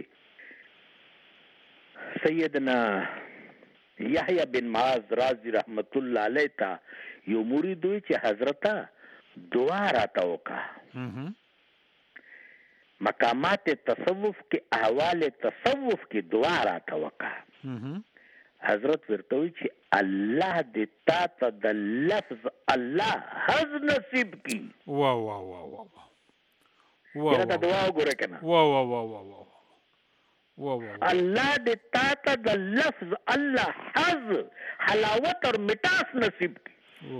Speaker 5: سیدنا یحیی بن معاذ رازی رحمت الله علیه ته یو مرید وی چې حضرت دعا راته وکړه. مقامات تصوف کې احوال تصوف کې دعا راته وکړه. حضرت ورته وی چې الله دې تا ته د لفظ الله حظ نصیب کی.
Speaker 2: وا وا وا وا وا
Speaker 5: دا دعا وګوره کنه.
Speaker 2: وا وا وا وا وا وا وا
Speaker 5: الله دې تا ته د لفظ الله حظ حلاوت اور مٹاس نصیب کی.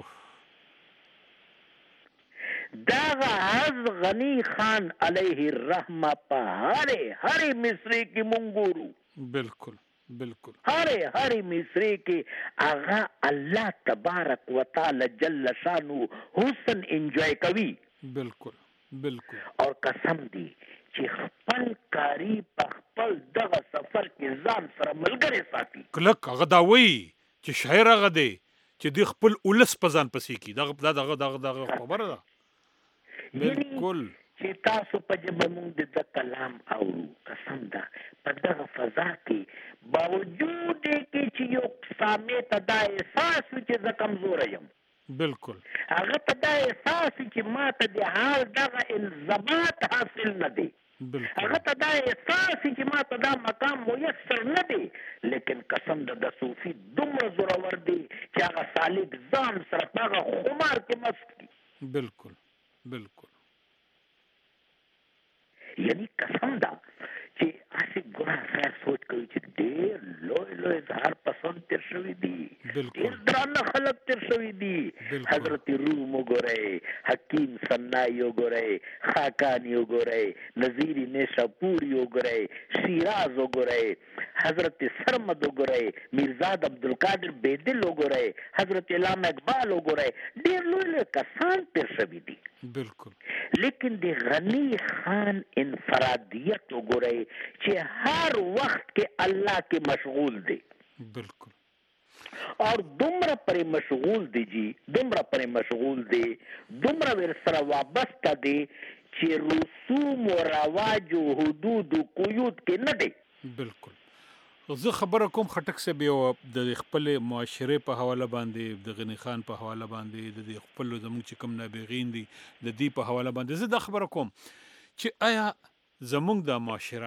Speaker 5: داغا حض غنی خان علیہ الرحمہ پا ہرے ہرے مصری کی منگورو.
Speaker 2: بالکل بالکل
Speaker 5: ہرے ہرے مصری کی آغا اللہ تبارک و تعالی جل شانو حسن انجوائے کوي.
Speaker 2: بالکل بالکل
Speaker 5: اور قسم دی چې خپل کاری په خپل دغه سفر کې ځان سره ملګری ساتي.
Speaker 2: کلک هغه دا وایي چې شاعر هغه دی چې د خپل ولس په ځان پسې کی. دغه دغه دغه دغه خبره ده. بالکل
Speaker 5: چې تاسو په جبه مونږ د کلام اورو قسم ده په دغه فضا کې باوجود کې چې یو سامع ته دا احساس وي چې زه کمزوری یم.
Speaker 2: بالکل
Speaker 5: هغه ته دا احساس چې ما ته د حال دغه الزامات حاصل نه دی. هغه ته دا احساس چې ما ته دا مقام میسر نه دی. لیکن قسم ده د صوفي دومره زورور دی چې هغه سالک ځان سره په هغه خمار کې مست دی.
Speaker 2: بالکل بالکل
Speaker 5: یعنی قسم ده چې اسی ګناه خیر سوچ کوي چې ډېر لوی لوی اظهار پسند تیر شوي دي، ډېر درانه خلک تیر شوي دي. حضرت روم وګورئ، حکیم سنائی وګورئ، خاقانی وګورئ، نظیر نیشاپوری وګورئ، شیراز وګورئ، حضرت سرمد وګورئ، میرزاد عبدالقادر بیدل وګورئ، حضرت علامه اقبال وګورئ، ډېر لوی لوی کسان تیر شوي دي.
Speaker 2: بالکل.
Speaker 5: لیکن د غنی خان انفرادیت وګورئ چې هر وخت کې الله کې مشغول دی.
Speaker 2: بالکل.
Speaker 5: اور دومره پرې مشغول دی جی، دومره پرې مشغول دی، دومره ور سره وابسته دی چې رسوم و رواج و حدود و قیود کې نه دی.
Speaker 2: بالکل. زه خبره کوم خټک صاحب یو د خپل معاشره په حواله باندې، د غنی خان په حواله باندې، د خپل زموږ چې کوم نابغین دي د دې په حواله باندې زه دا خبره کوم چې آیا زموږ د معاشره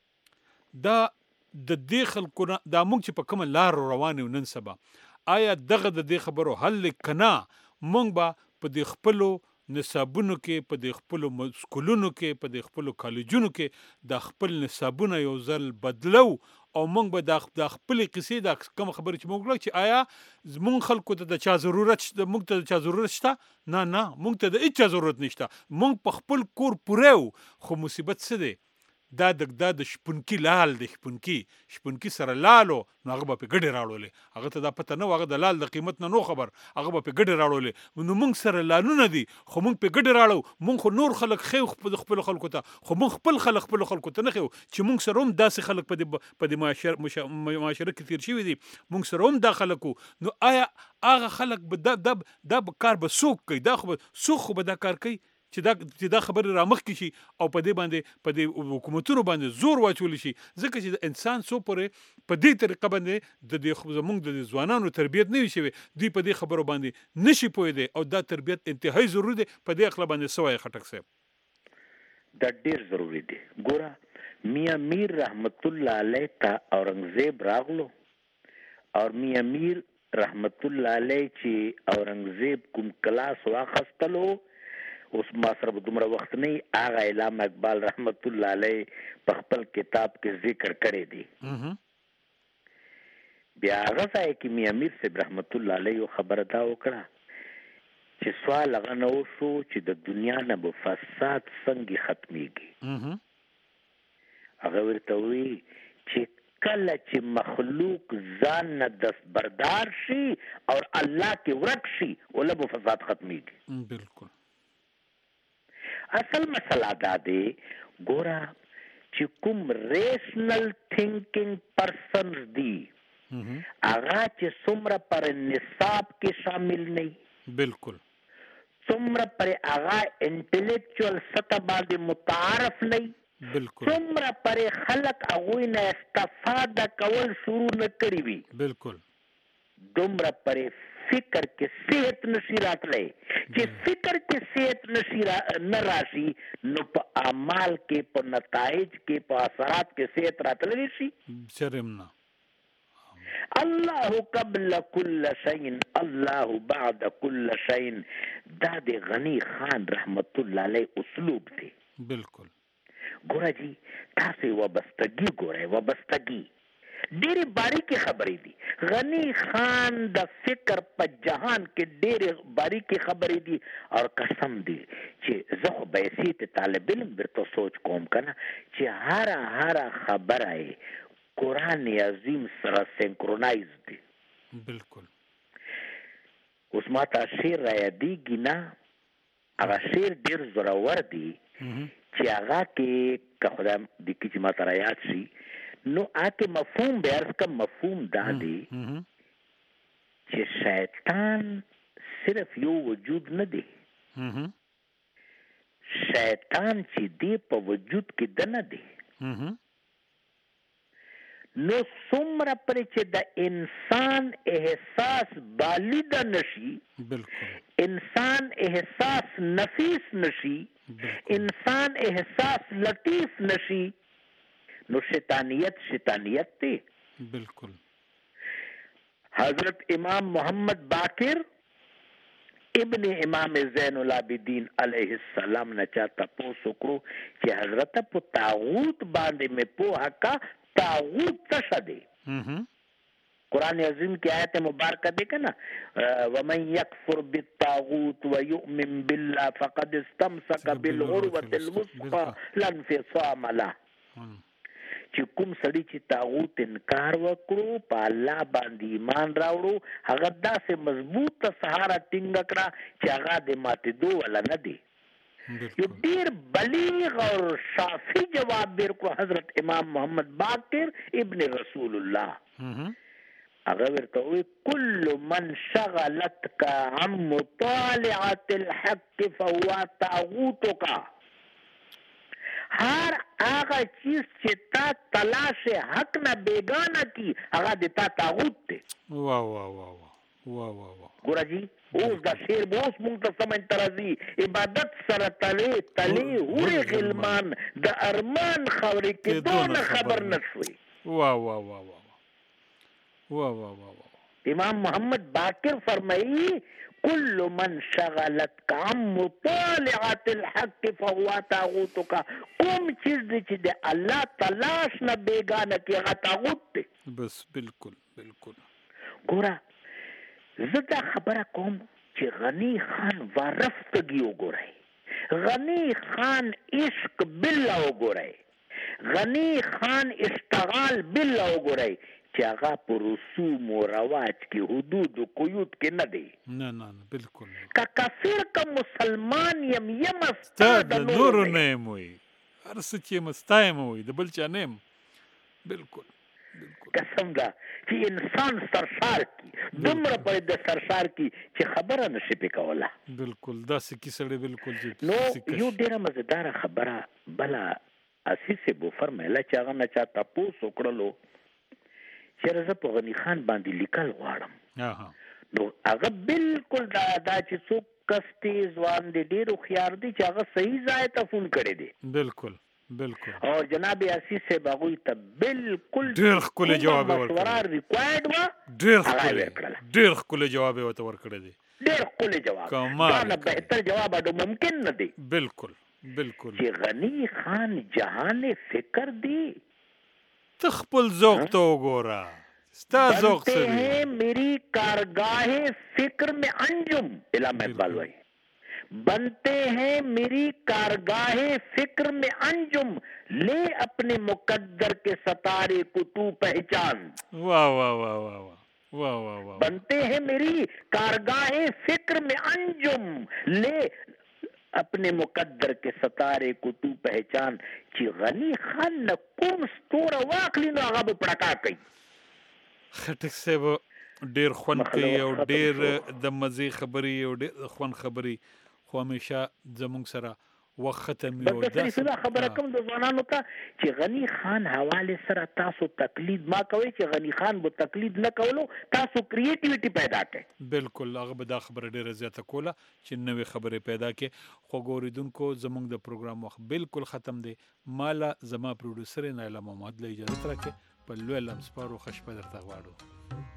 Speaker 2: دا د دې خلکو نه دا موږ چې په کومه لار روان یو نن سبا، آیا دغه د دې خبرو حل کنا موږ به په دې خپلو نصابونو کې، په دې خپلو سکولونو کې، په دې خپلو کالجونو کې د خپل نصابونه یو ځل بدلو او موږ به د خپلې کیسې دا کوم خبرې چې موږ وکړو چې آیا زموږ خلکو ته د چا ضرورت شته، موږ ته د چا ضرورت شته؟ نه نه، موږ ته د هیچا ضرورت نشته. موږ په خپل کور پوره یو. خو مصیبت څه دی؟ دا د دا د شپونکي لال د شپونکي شپونکي سره لالو نو هغه به په ګډې راوړلې، هغه ته دا پته نه و، هغه د لال د قیمت نه نو خبر، هغه به په ګډې راوړلې. نو موږ سره لالونه دي خو موږ په ګډې راوړو. موږ خو نور خلک ښیو خپلو خلکو ته، خو موږ خپل خلک خپلو خلکو ته نه ښیو چې موږ سره هم داسې خلک په دې په دې معاشره کې تیر شوي دي، موږ سره هم دا خلک وو. نو آیا هغه خلک به دا دا دا کار به څوک کوي؟ دا خو به څوک خو به دا کار کوي چې دا چې دا خبرې رامخکې شي او په دې باندې په دې حکومتونو باندې زور واچول شي. ځکه چې د انسان څو پورې په دې طریقه باندې د دې زموږ د ځوانانو تربیت نه وي شوی، دوی په دې خبرو باندې نشي پوهېدی او دا تربیت انتهایی ضروري دی. په دې اخلا باندې څه وایي خټک صاحب؟
Speaker 5: دا ډېر ضروري دی. ګوره میاں میر رحمت الله علیه ته اورنګزیب راغلو، اور میاں میر رحمت الله علیه چې اورنګزیب کوم کلاس واخستلو، اوس ما سره دومره وخت نه، هغه علامه اقبال رحمت الله علیه په خپل کتاب کې ذکر کړی دی. بیا هغه ځای کې میاں میر صاحب رحمت الله علیه خبره دا وکړه چې سوال هغه نه وشو چې د دنیا نه به فساد څنګه ختمیږي. هغه ورته وی چې کله چې مخلوق ځان نه دستبردار شي او الله کې ورک شي ولا به فساد ختمیږي.
Speaker 2: بالکل.
Speaker 5: اصل مسله دا دی، ګوره چې کوم ریشنل تھنکنگ پرسنز دی هغه چې څومره پر نصاب کې شامل نه،
Speaker 2: بالکل،
Speaker 5: څومره پر هغه انټلیکچوال سطح باندې متعارف نه،
Speaker 2: بالکل،
Speaker 5: څومره پر خلق هغوی نه استفاده کول شروع نه کړي وي،
Speaker 2: بالکل،
Speaker 5: دومره پر فکر کې صحت نشي راتلی. چې فکر کې صحت نشي نه راشي نو په اعمال کې، په نتایج کې، په اثرات کې صحت راتلی شي.
Speaker 2: شرم نه.
Speaker 5: الله قبل كل شيء الله بعد كل شيء، دا د غنی خان رحمت الله علیه اسلوب دی.
Speaker 2: بالکل.
Speaker 5: ګوره جی تاسو وابستګي ګوره، وابستګي ډېرې باریکې خبرې دي. غنی خان د فکر په جهان کې ډېرې باریکې خبرې دي. او قسم دی چې زه خو بحیثیت طالب علم درته سوچ کوم که نه چې هره هره خبره یې قرآن عظیم سره سینکرونایز دی.
Speaker 2: بالکل.
Speaker 5: اوس ما ته شعر را یادېږي نه، هغه شعر ډېر زورور دی چې هغه کې که خدای دې کړي چې ما ته را یاد شي نو آکے مفہوم بے عرض کا مفہوم دا دی چې شیطان صرف یو وجود نه دی، شیطان چې دی په وجود کې د نه دی. نو څومره پرې چې د انسان احساس بالیده نشي، انسان احساس نفیس نشي، انسان احساس لطیف نشي، نو شیطانیت شیطانیت دی.
Speaker 2: بالکل.
Speaker 5: حضرت امام محمد باقر ابن امام زین العابدین علیه السلام نه چا تاسو کړو چې حضرت په طاغوت باندې مې په حقا طاغوت څه شدي قرآن عظیم کی آیت مبارکہ دیکھیں نا وَمَنْ يَكْفُرْ بِالطَّاغُوتِ وَيُؤْمِنْ بِاللَّهِ فَقَدِ اسْتَمْسَكَ بِالْعُرْوَةِ الْوُثْقَى لَا انْفِصَامَ لَهَا چې کوم سړی چې طاغوت انکار وکړو په الله باندې ایمان راوړو هغه داسې مضبوطه سهاره ټینګه کړه چې هغه د ماتېدو ولا نه دی. یو ډیر بلیغ او شافی جواب ورکړو حضرت امام محمد باقر ابن رسول الله. هغه ورته وی کل من شغلتك عن مطالعة الحق فهو طاغوتك. هر هغه چیز چې تا تلاش حق نه بیگانه کی هغه د تا طاغوت دی.
Speaker 2: وا وا وا وا وا وا
Speaker 5: ګوره جی اوس دا شعر به اوس مونږ ته سمجھ ترازی عبادت سره تلې تلې هورې غلمان د ارمان خاورې کې دونه خبر نشوي.
Speaker 2: وا وا وا وا وا وا وا وا
Speaker 5: امام محمد باقر فرمائی کل من شغلت عن مطالعة الحق فهو طاغوتك. کوم چیز دی چې د الله تلاش نه بیگانه کې هغه طاغوت دی.
Speaker 2: بس بالکل بالکل.
Speaker 5: ګوره زه دا خبره کوم چې غنی خان وارفتگی وګورئ، غنی خان عشق بالله وګورئ، غنی خان اشتغال بالله وګورئ چې هغه په رسوم او رواج کې حدود او قیود کې نه دی.
Speaker 2: نه نه بالکل.
Speaker 5: که کافر که مسلمان یم یم
Speaker 2: ستا د نور نه یم وي هر څه چې مستا یم وي د بل چا نه یم. بالکل بالکل.
Speaker 5: قسم ده چې انسان سرشار کی دومره پرې د سرشار کی چې خبره نشي پې کوله.
Speaker 2: بالکل داسې کې سړی بالکل چې
Speaker 5: نو یو ډېره مزیداره خبره بله اسیس بو فرمایله چې هغه نه چا تپوس وکړلو چې زه په غنی خان باندې لیکل غواړم. نو هغه بالکل دا دا چې څوک کس دی ځوان دی ډېر هوښیار دی چې هغه صحیح ځای ته فون کړی دی.
Speaker 2: بالکل بالکل.
Speaker 5: او جناب عزیز صاحب هغوی ته بالکل
Speaker 2: ډېر ښکلی جواب یې
Speaker 5: مشوره ریکوایرډ وه
Speaker 2: ډېر ښکلی ډېر ښکلی جواب یې ورته ورکړی دی.
Speaker 5: ډېر ښکلی جواب دا نه بهتر جواب اډو ممکن نه دی.
Speaker 2: بالکل بالکل.
Speaker 5: چې غنی خان جهان فکر دی
Speaker 2: تو خپل ذوق تو گورا ستا ذوق سے
Speaker 5: ہیں میری کارگاہ فکر میں انجم علامہ اقبال بھائی بنتے ہیں میری کارگاہ فکر میں انجم لے اپنے مقدر کے ستارے کو تو پہچان.
Speaker 2: واہ واہ واہ واہ واہ واہ واہ.
Speaker 5: بنتے ہیں میری کارگاہ فکر میں انجم لے اپنے مقدر کے ستارے کو تو پہچان. چې غنی خان نه کوم ستوره واخلي نو هغه به پړکا کوي.
Speaker 2: خټک صاحب ډېر خوند کوي او ډېر د مزې خبرې او ډېر خوند خبرې خو همیشه زموږ سره وخت ختم وي.
Speaker 5: دا خبره کوم د ځوانانو ته چې غنی خان حواله سره تاسو تقلید ما کوئ چې غنی خان به تقلید نه کولو تاسو کریټیویټي پیدا کړئ.
Speaker 2: بالکل هغه به دا خبره ډېره زیاته کوله چې نوې خبرې پیدا کړي. خو ګورېدونکو زموږ د پروګرام وخت بالکل ختم دی. مالا زما پروډوسر نایله محمد له اجازت راکړئ په لوی لمسپارو ښه شپه درته غواړو.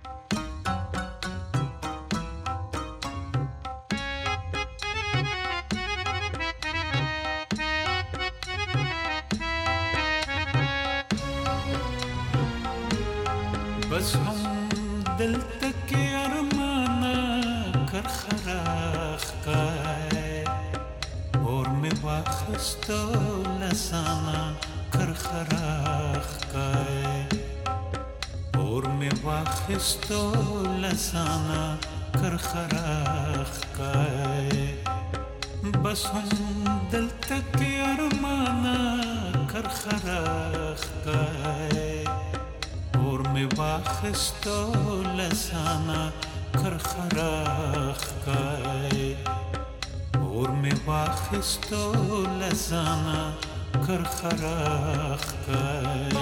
Speaker 6: بس هم دل تک ارمانا کر خراخ کائے اور میں واخستو لسانا کر خراخ کائے اور میں واخستو لسانا کر خراخ کائے بس هم دل تک ارمانا کر خراخ کائے اور میں واخستو لسانا کر خراخ کائے اور میں واخستو لسانا کر خراخ کائے.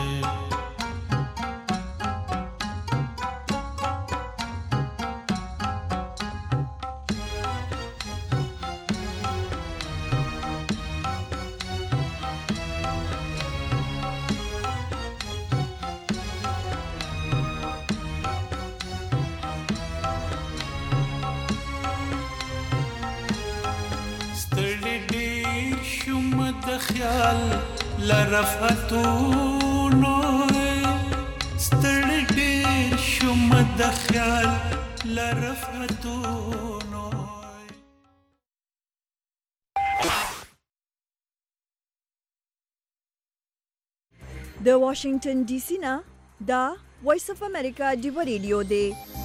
Speaker 6: خیال لرفتونو ستړي ډېر شوم د خیال لرفتونو.
Speaker 7: د واشنگټن ډي سي نه دا وایس اف امریکا ډیو ریډیو دی.